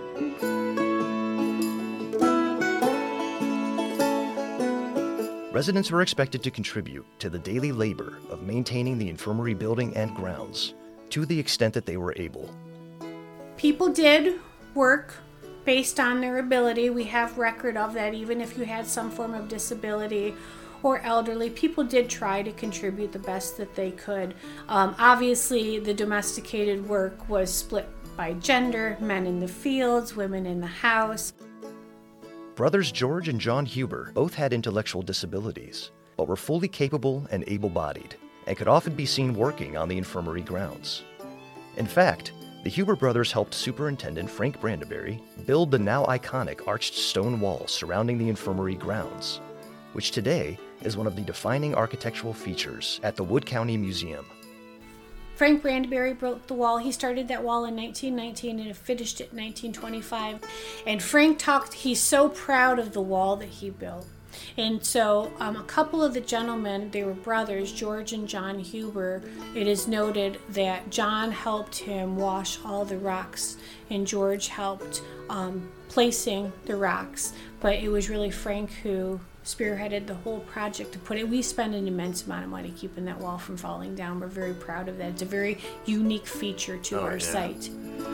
Residents were expected to contribute to the daily labor of maintaining the infirmary building and grounds to the extent that they were able. People did work based on their ability. We have record of that. Even if you had some form of disability or elderly, people did try to contribute the best that they could. Um, obviously, the domesticated work was split by gender, men in the fields, women in the house. Brothers George and John Huber both had intellectual disabilities, but were fully capable and able-bodied, and could often be seen working on the infirmary grounds. In fact, the Huber brothers helped Superintendent Frank Brandeberry build the now iconic arched stone wall surrounding the infirmary grounds, which today is one of the defining architectural features at the Wood County Museum. Frank Brandeberry built the wall. He started that wall in nineteen nineteen and finished it in nineteen twenty-five. And Frank talked, he's so proud of the wall that he built. And so um, a couple of the gentlemen, they were brothers, George and John Huber. It is noted that John helped him wash all the rocks and George helped um, placing the rocks. But it was really Frank who spearheaded the whole project to put it. We spent an immense amount of money keeping that wall from falling down. We're very proud of that. It's a very unique feature to oh, our yeah. site.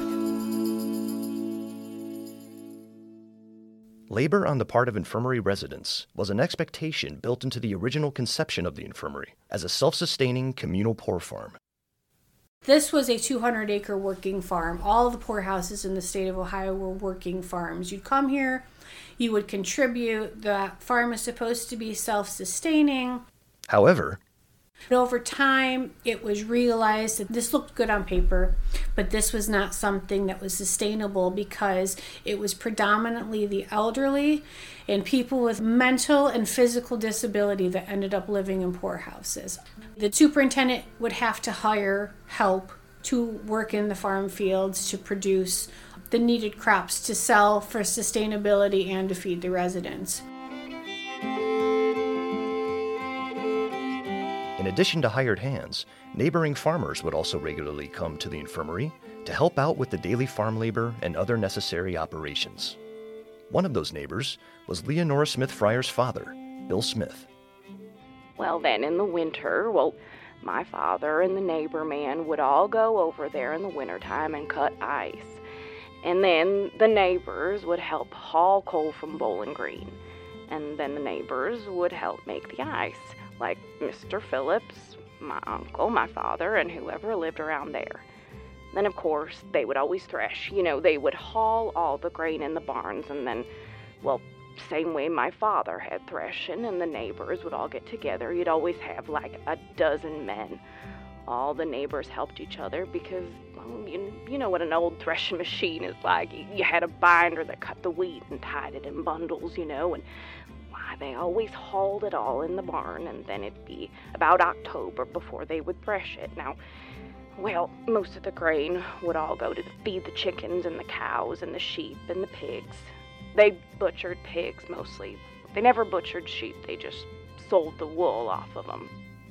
Labor on the part of infirmary residents was an expectation built into the original conception of the infirmary as a self-sustaining communal poor farm. This was a two hundred acre working farm. All the poorhouses in the state of Ohio were working farms. You'd come here, you would contribute. The farm is supposed to be self-sustaining. However, over time, it was realized that this looked good on paper, but this was not something that was sustainable because it was predominantly the elderly and people with mental and physical disability that ended up living in poorhouses. The superintendent would have to hire help to work in the farm fields to produce the needed crops to sell for sustainability and to feed the residents. in addition to hired hands, neighboring farmers would also regularly come to the infirmary to help out with the daily farm labor and other necessary operations. One of those neighbors was Leonora Smith Fryer's father, Bill Smith. Well, then in the winter, well, my father and the neighbor man would all go over there in the wintertime and cut ice. And then the neighbors would help haul coal from Bowling Green. And then the neighbors would help make the ice, like Mister Phillips, my uncle, my father, and whoever lived around there. Then, of course, they would always thresh. You know, they would haul all the grain in the barns, and then, well, same way my father had threshing, and the neighbors would all get together. You'd always have like a dozen men. All the neighbors helped each other because, well, you, you know what an old threshing machine is like. You, you had a binder that cut the wheat and tied it in bundles, you know, and why, they always hauled it all in the barn, and then it'd be about October before they would thresh it. Now, well, most of the grain would all go to feed the chickens and the cows and the sheep and the pigs. They butchered pigs mostly. They never butchered sheep, they just sold the wool off of them.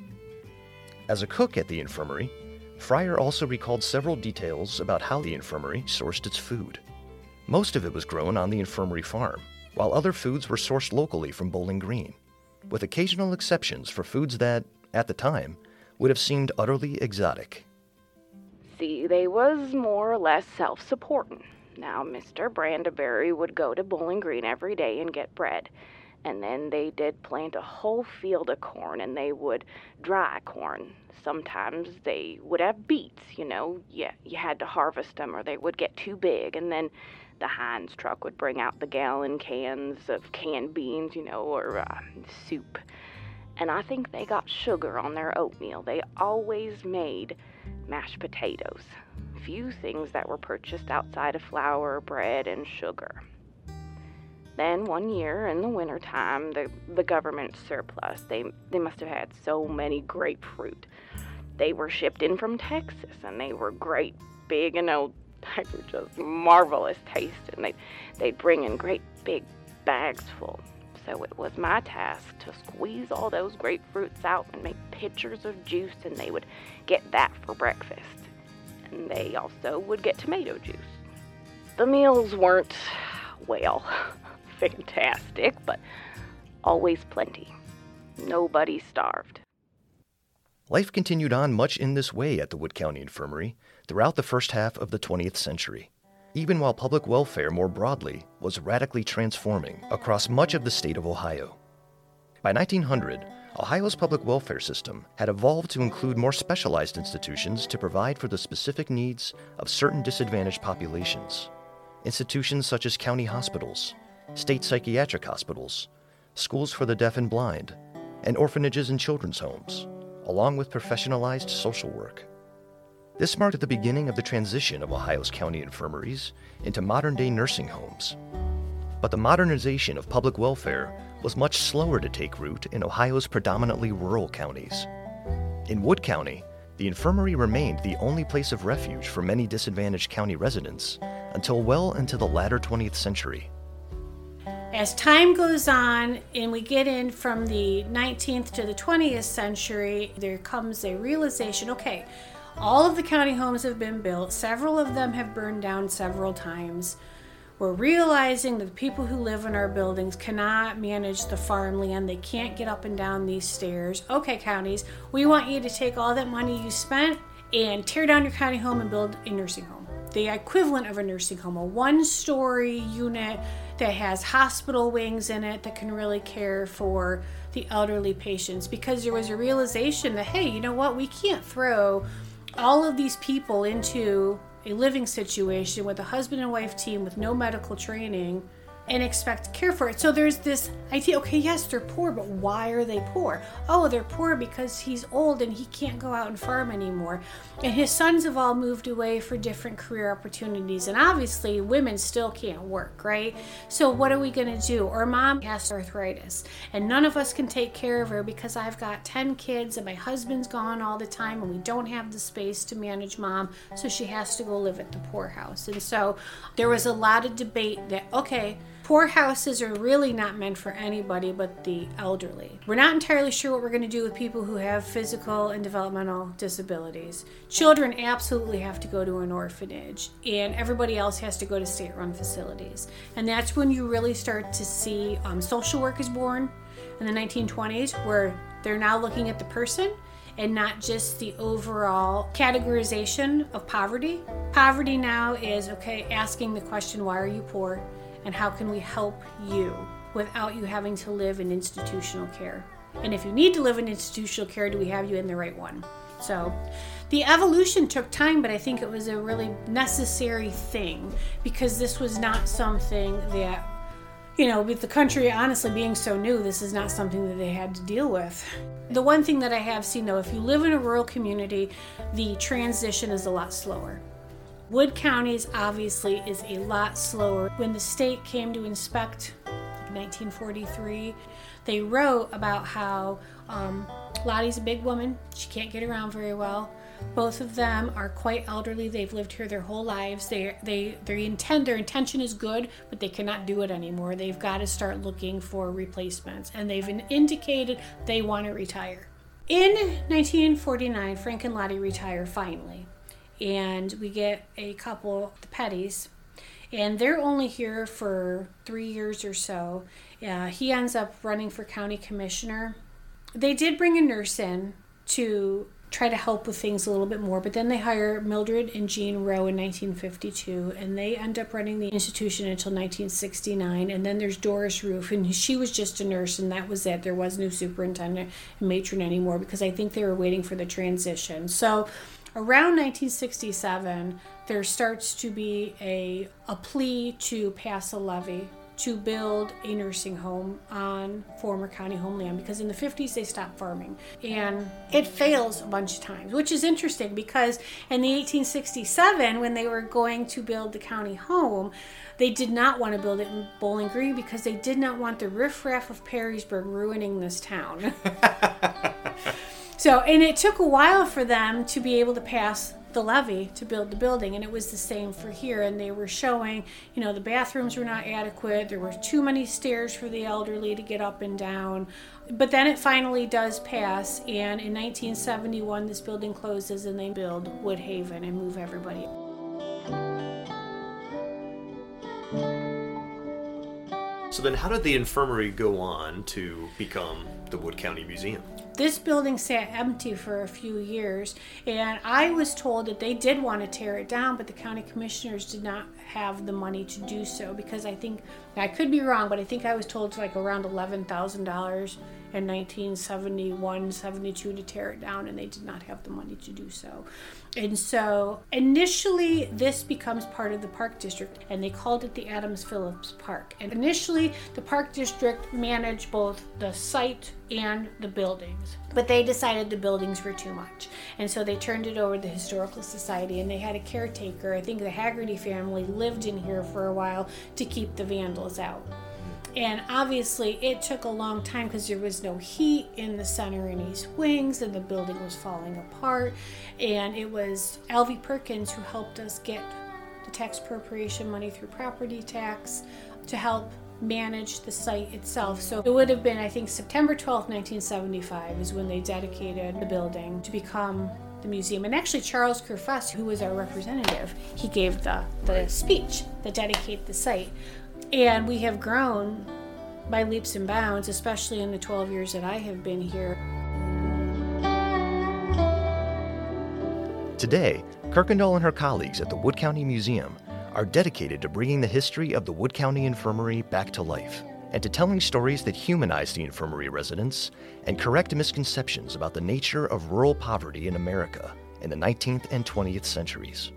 As a cook at the infirmary, Fryer also recalled several details about how the infirmary sourced its food. Most of it was grown on the infirmary farm, while other foods were sourced locally from Bowling Green, with occasional exceptions for foods that, at the time, would have seemed utterly exotic. See, they was more or less self-supporting. Now, Mister Brandeberry would go to Bowling Green every day and get bread. And then they did plant a whole field of corn, and they would dry corn. Sometimes they would have beets, you know. Yeah, you had to harvest them or they would get too big. And then the Heinz truck would bring out the gallon cans of canned beans, you know, or uh, soup. And I think they got sugar on their oatmeal. They always made mashed potatoes. Few things that were purchased outside of flour, bread, and sugar. Then one year in the wintertime, the, the government surplus, they, they must have had so many grapefruit. They were shipped in from Texas, and they were great, big, and old. They were just marvelous tasting. They'd, they'd bring in great big bags full. So it was my task to squeeze all those grapefruits out and make pitchers of juice, and they would get that for breakfast. And they also would get tomato juice. The meals weren't, well, fantastic, but always plenty. Nobody starved. Life continued on much in this way at the Wood County Infirmary throughout the first half of the twentieth century, even while public welfare more broadly was radically transforming across much of the state of Ohio. By nineteen hundred, Ohio's public welfare system had evolved to include more specialized institutions to provide for the specific needs of certain disadvantaged populations. Institutions such as county hospitals, state psychiatric hospitals, schools for the deaf and blind, and orphanages and children's homes, along with professionalized social work. This marked the beginning of the transition of Ohio's county infirmaries into modern-day nursing homes. But the modernization of public welfare was much slower to take root in Ohio's predominantly rural counties. In Wood County, the infirmary remained the only place of refuge for many disadvantaged county residents until well into the latter twentieth century. As time goes on and we get in from the nineteenth to the twentieth century, there comes a realization, okay, all of the county homes have been built. Several of them have burned down several times. We're realizing that the people who live in our buildings cannot manage the farmland. They can't get up and down these stairs. Okay, counties, we want you to take all that money you spent and tear down your county home and build a nursing home. The equivalent of a nursing home, a one-story unit that has hospital wings in it that can really care for the elderly patients, because there was a realization that, hey, you know what, we can't throw all of these people into a living situation with a husband and wife team with no medical training and expect to care for it. So there's this idea, okay, yes, they're poor, but why are they poor? Oh, they're poor because he's old and he can't go out and farm anymore. And his sons have all moved away for different career opportunities. And obviously, women still can't work, right? So what are we going to do? Or mom has arthritis, and none of us can take care of her because I've got ten kids and my husband's gone all the time and we don't have the space to manage mom, so she has to go live at the poorhouse. And so there was a lot of debate that, okay, poor houses are really not meant for anybody but the elderly. We're not entirely sure what we're going to do with people who have physical and developmental disabilities. Children absolutely have to go to an orphanage, and everybody else has to go to state-run facilities. And that's when you really start to see um, social work is born in the nineteen twenties, where they're now looking at the person and not just the overall categorization of poverty. Poverty now is, okay, asking the question, why are you poor? And how can we help you without you having to live in institutional care? And if you need to live in institutional care, do we have you in the right one? So the evolution took time, but I think it was a really necessary thing, because this was not something that, you know, with the country honestly being so new, this is not something that they had to deal with. The one thing that I have seen, though, if you live in a rural community, the transition is a lot slower. Wood County's obviously is a lot slower. When the state came to inspect, like nineteen forty-three, they wrote about how um, Lottie's a big woman. She can't get around very well. Both of them are quite elderly. They've lived here their whole lives. They, they, their intent, their intention is good, but they cannot do it anymore. They've got to start looking for replacements, and they've indicated they want to retire. In nineteen forty-nine, Frank and Lottie retire finally. And we get a couple, the Pettys, and they're only here for three years or so. Uh, he ends up running for county commissioner. They did bring a nurse in to try to help with things a little bit more, but then they hire Mildred and Jean Rowe in nineteen fifty-two, and they end up running the institution until nineteen sixty-nine. And then there's Doris Roof, and she was just a nurse, and that was it. There was no superintendent and matron anymore, because I think they were waiting for the transition. So around nineteen sixty-seven, there starts to be a, a plea to pass a levy to build a nursing home on former county homeland, because in the fifties they stopped farming, and it fails a bunch of times, which is interesting, because in the eighteen sixty-seven, when they were going to build the county home, they did not want to build it in Bowling Green because they did not want the riffraff of Perrysburg ruining this town. So, and it took a while for them to be able to pass the levy to build the building, and it was the same for here. And they were showing, you know, the bathrooms were not adequate. There were too many stairs for the elderly to get up and down. But then it finally does pass, and in nineteen seventy-one, this building closes, and they build Woodhaven and move everybody. So then how did the infirmary go on to become the Wood County Museum? This building sat empty for a few years, and I was told that they did want to tear it down, but the county commissioners did not have the money to do so, because I think, I could be wrong, but I think I was told it's like around eleven thousand dollars in nineteen seventy-one, seventy-two to tear it down, and they did not have the money to do so. And so initially this becomes part of the Park District, and they called it the Adams Phillips Park. And initially the Park District managed both the site and the buildings, but they decided the buildings were too much, and so they turned it over to the Historical Society, and they had a caretaker. I think the Haggerty family lived in here for a while to keep the vandals out. And obviously it took a long time because there was no heat in the center and east wings, and the building was falling apart. And it was Alvy Perkins who helped us get the tax appropriation money through property tax to help manage the site itself. So it would have been, I think, September twelfth, nineteen seventy-five is when they dedicated the building to become the museum. And actually Charles Kerfuss, who was our representative, he gave the, the speech that dedicated the site. And we have grown by leaps and bounds, especially in the twelve years that I have been here. Today, Kirkendall and her colleagues at the Wood County Museum are dedicated to bringing the history of the Wood County Infirmary back to life and to telling stories that humanize the infirmary residents and correct misconceptions about the nature of rural poverty in America in the nineteenth and twentieth centuries.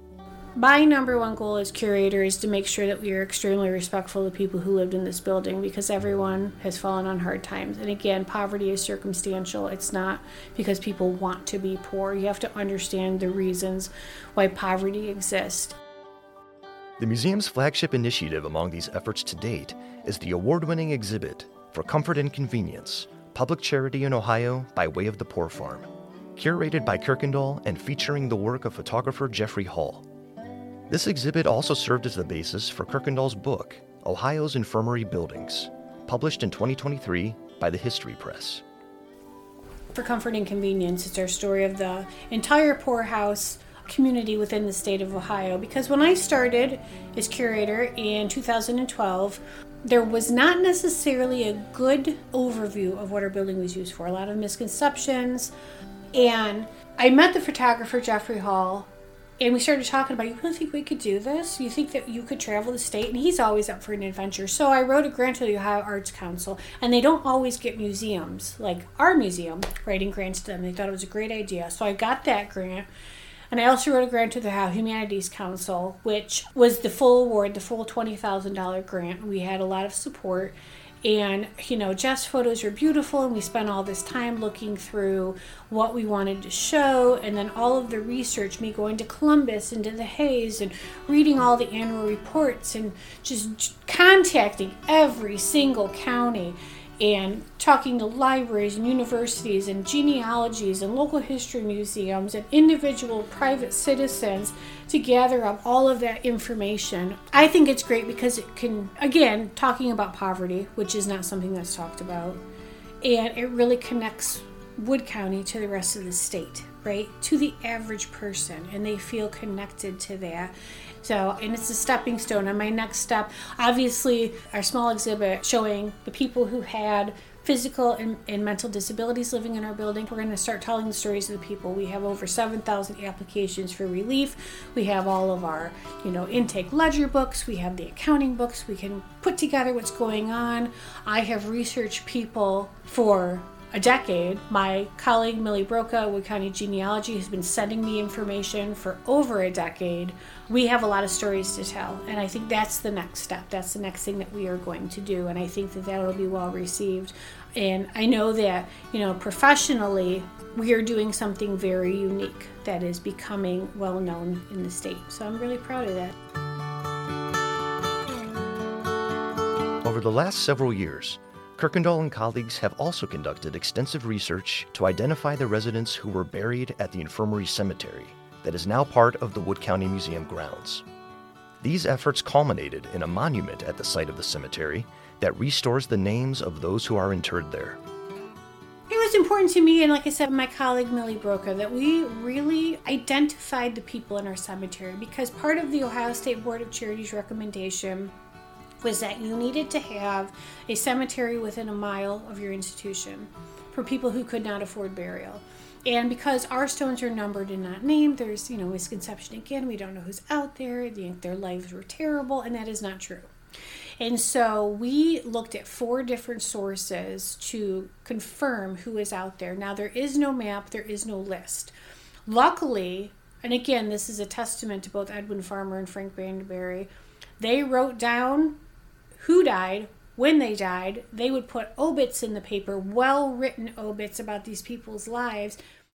My number one goal as curator is to make sure that we are extremely respectful of the people who lived in this building, because everyone has fallen on hard times. And again, poverty is circumstantial. It's not because people want to be poor. You have to understand the reasons why poverty exists. The museum's flagship initiative among these efforts to date is the award-winning exhibit For Comfort and Convenience, Public Charity in Ohio by Way of the Poor Farm, curated by Kirkendall and featuring the work of photographer Jeffrey Hall. This exhibit also served as the basis for Kirkendall's book, Ohio's Infirmary Buildings, published in twenty twenty-three by the History Press. For Comfort and Convenience, it's our story of the entire poorhouse community within the state of Ohio. Because when I started as curator in two thousand twelve, there was not necessarily a good overview of what our building was used for. A lot of misconceptions. And I met the photographer Jeffrey Hall, and we started talking about, you really think we could do this? You think that you could travel the state? And he's always up for an adventure. So I wrote a grant to the Ohio Arts Council, and they don't always get museums, like our museum, writing grants to them. They thought it was a great idea. So I got that grant. And I also wrote a grant to the Ohio Humanities Council, which was the full award, the full twenty thousand dollars grant. We had a lot of support. And, you know, Jeff's photos are beautiful, and we spent all this time looking through what we wanted to show, and then all of the research, me going to Columbus and to the Hayes and reading all the annual reports and just contacting every single county and talking to libraries and universities and genealogies and local history museums and individual private citizens to gather up all of that information. I think it's great because it can, again, talking about poverty, which is not something that's talked about, and it really connects Wood County to the rest of the state, right? To the average person, and they feel connected to that. So, and it's a stepping stone. And my next step, obviously, our small exhibit showing the people who had physical and, and mental disabilities living in our building. We're going to start telling the stories of the people. We have over seven thousand applications for relief. We have all of our, you know, intake ledger books. We have the accounting books. We can put together what's going on. I have researched people for a decade. My colleague Millie Broca, Wood County Genealogy, has been sending me information for over a decade. We have a lot of stories to tell, and I think that's the next step. That's the next thing that we are going to do, and I think that that will be well received. And I know that, you know, professionally, we are doing something very unique that is becoming well known in the state. So I'm really proud of that. Over the last several years, Kirkendall and colleagues have also conducted extensive research to identify the residents who were buried at the Infirmary Cemetery that is now part of the Wood County Museum grounds. These efforts culminated in a monument at the site of the cemetery that restores the names of those who are interred there. It was important to me, and like I said, my colleague Millie Broca, that we really identified the people in our cemetery, because part of the Ohio State Board of Charities recommendation was that you needed to have a cemetery within a mile of your institution for people who could not afford burial. And because our stones are numbered and not named, there's, you know, misconception again. We don't know who's out there. Their lives were terrible, and that is not true. And so we looked at four different sources to confirm who is out there. Now, there is no map. There is no list. Luckily, and again, this is a testament to both Edwin Farmer and Frank Brandeberry, they wrote down who died, when they died. They would put obits in the paper, well-written obits about these people's lives.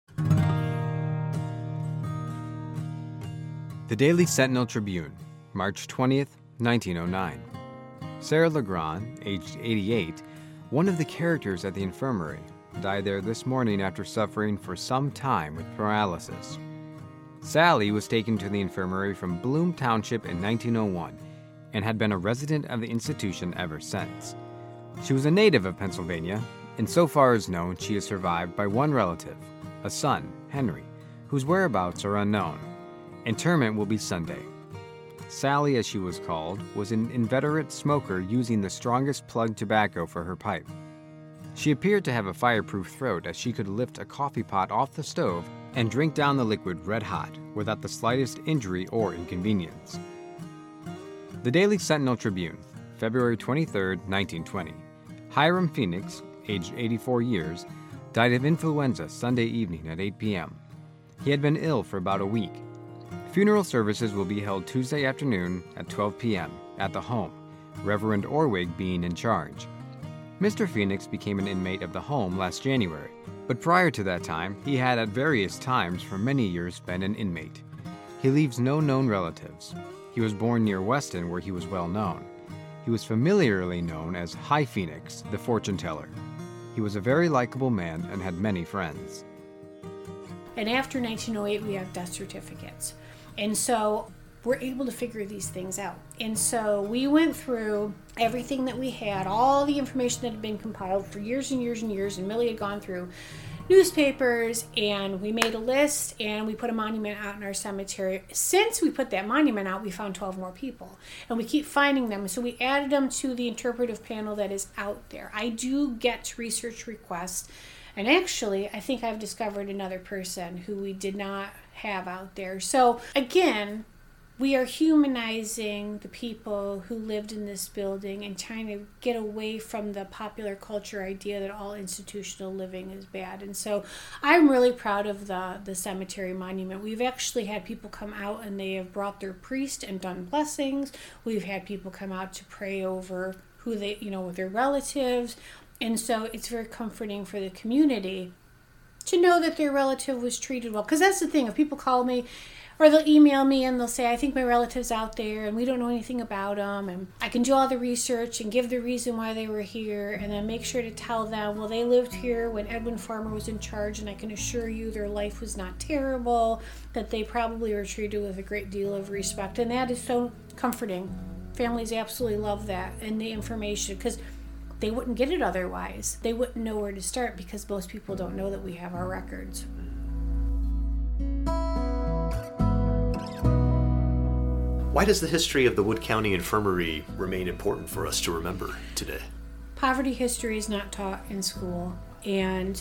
The Daily Sentinel Tribune, March twentieth, nineteen oh nine. Sarah Legrand, aged eighty-eight, one of the characters at the infirmary, died there this morning after suffering for some time with paralysis. Sally was taken to the infirmary from Bloom Township in nineteen oh one and had been a resident of the institution ever since. She was a native of Pennsylvania, and so far as known, she is survived by one relative, a son, Henry, whose whereabouts are unknown. Interment will be Sunday. Sally, as she was called, was an inveterate smoker using the strongest plug tobacco for her pipe. She appeared to have a fireproof throat, as she could lift a coffee pot off the stove and drink down the liquid red hot without the slightest injury or inconvenience. The Daily Sentinel Tribune, February twenty-third, nineteen twenty. Hiram Phoenix, aged eighty-four years, died of influenza Sunday evening at eight p.m. He had been ill for about a week. Funeral services will be held Tuesday afternoon at twelve p.m. at the home, Reverend Orwig being in charge. Mister Phoenix became an inmate of the home last January, but prior to that time, he had at various times for many years been an inmate. He leaves no known relatives. He was born near Weston, where he was well known. He was familiarly known as High Phoenix, the fortune teller. He was a very likable man and had many friends. And after nineteen oh eight, we have death certificates. And so we're able to figure these things out. And so we went through everything that we had, all the information that had been compiled for years and years and years, and Millie had gone through newspapers, and we made a list, and we put a monument out in our cemetery. Since we put that monument out, we found twelve more people, and we keep finding them. So we added them to the interpretive panel that is out there. I do get research requests, and actually, I think I've discovered another person who we did not have out there. So again, we are humanizing the people who lived in this building and trying to get away from the popular culture idea that all institutional living is bad. And so I'm really proud of the, the cemetery monument. We've actually had people come out and they have brought their priest and done blessings. We've had people come out to pray over who they, you know, with their relatives. And so it's very comforting for the community to know that their relative was treated well. Because that's the thing, if people call me, or they'll email me and they'll say, I think my relative's out there and we don't know anything about them. And I can do all the research and give the reason why they were here and then make sure to tell them, well, they lived here when Edwin Farmer was in charge, and I can assure you their life was not terrible, that they probably were treated with a great deal of respect. And that is so comforting. Families absolutely love that and the information, because they wouldn't get it otherwise. They wouldn't know where to start because most people don't know that we have our records. Why does the history of the Wood County Infirmary remain important for us to remember today? Poverty history is not taught in school, and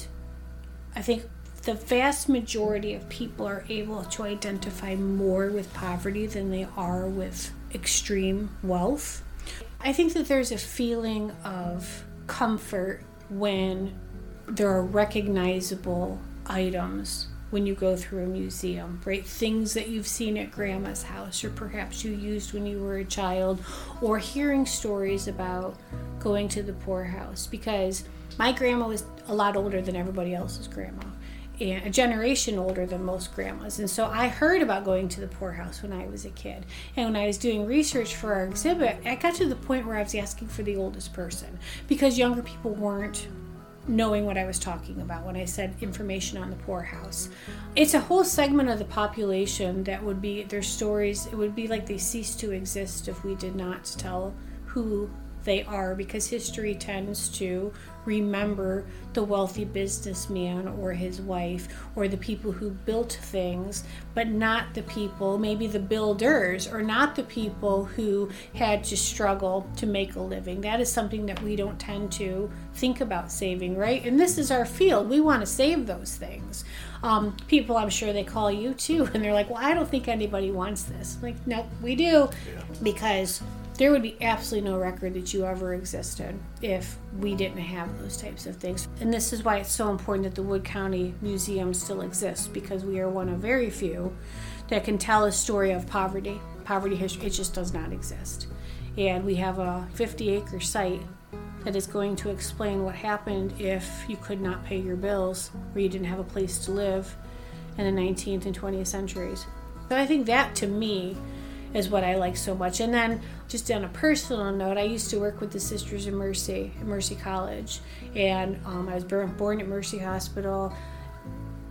I think the vast majority of people are able to identify more with poverty than they are with extreme wealth. I think that there's a feeling of comfort when there are recognizable items when you go through a museum, right? Things that you've seen at grandma's house, or perhaps you used when you were a child, or hearing stories about going to the poorhouse, because my grandma was a lot older than everybody else's grandma, and a generation older than most grandmas. And so I heard about going to the poorhouse when I was a kid. And when I was doing research for our exhibit, I got to the point where I was asking for the oldest person, because younger people weren't knowing what I was talking about when I said information on the poorhouse. It's a whole segment of the population that would be, their stories, it would be like they cease to exist if we did not tell who they are, because history tends to remember the wealthy businessman or his wife or the people who built things, but not the people, maybe the builders, or not the people who had to struggle to make a living. That is something that we don't tend to think about saving, right? And this is our field. We want to save those things. Um, people, I'm sure they call you too, and they're like, well, I don't think anybody wants this. Like, no, we do, because there would be absolutely no record that you ever existed if we didn't have those types of things. And this is why it's so important that the Wood County Museum still exists, because we are one of very few that can tell a story of poverty. Poverty history, it just does not exist. And we have a fifty acre site that is going to explain what happened if you could not pay your bills or you didn't have a place to live in the nineteenth and twentieth centuries. So I think that, to me, is what I like so much. And then just on a personal note, I used to work with the Sisters of Mercy at Mercy College, and um, I was born at Mercy Hospital.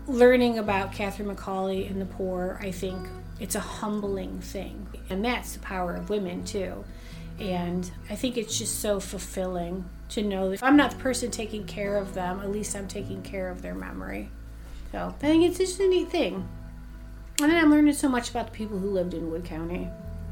learning about Catherine Macaulay and the poor, I think it's a humbling thing. And that's the power of women, too. And I think it's just so fulfilling to know that if I'm not the person taking care of them, at least I'm taking care of their memory. So I think it's just a neat thing. And then I'm learning so much about the people who lived in Wood County.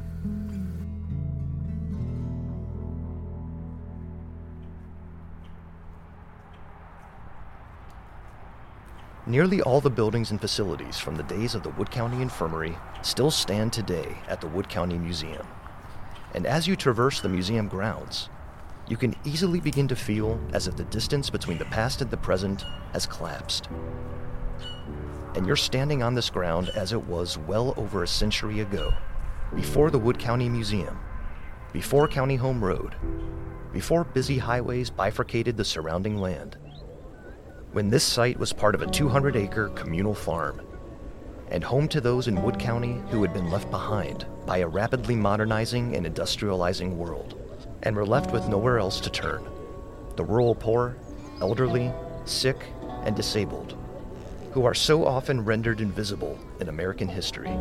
Nearly all the buildings and facilities from the days of the Wood County Infirmary still stand today at the Wood County Museum. And as you traverse the museum grounds, you can easily begin to feel as if the distance between the past and the present has collapsed. And you're standing on this ground as it was well over a century ago, before the Wood County Museum, before County Home Road, before busy highways bifurcated the surrounding land, when this site was part of a two hundred acre communal farm, and home to those in Wood County who had been left behind by a rapidly modernizing and industrializing world, and were left with nowhere else to turn. The rural poor, elderly, sick, and disabled, who are so often rendered invisible in American history.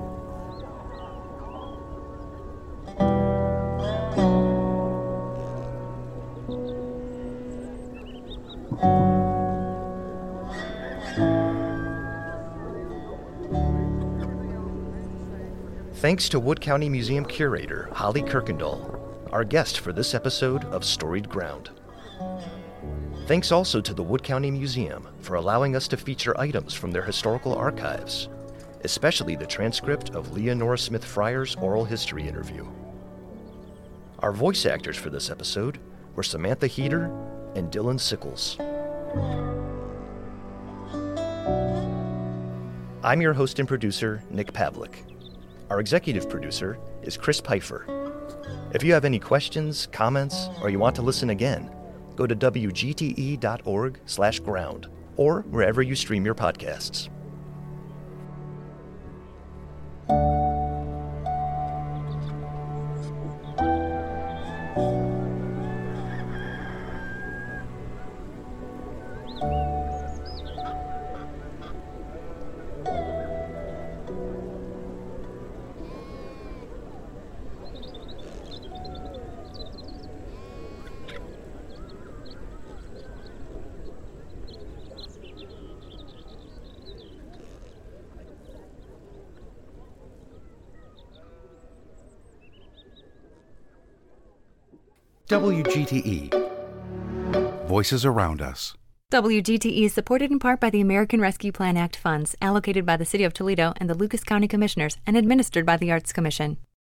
Thanks to Wood County Museum curator Holly Kirkendall, our guest for this episode of Storied Ground. Thanks also to the Wood County Museum for allowing us to feature items from their historical archives, especially the transcript of Leonora Smith Fryer's oral history interview. Our voice actors for this episode were Samantha Heater and Dylan Sickles. I'm your host and producer, Nick Pavlik. Our executive producer is Chris Pfeiffer. If you have any questions, comments, or you want to listen again, go to W G T E dot org slash ground or wherever you stream your podcasts. W G T E. Voices around us. W G T E is supported in part by the American Rescue Plan Act funds allocated by the City of Toledo and the Lucas County Commissioners and administered by the Arts Commission.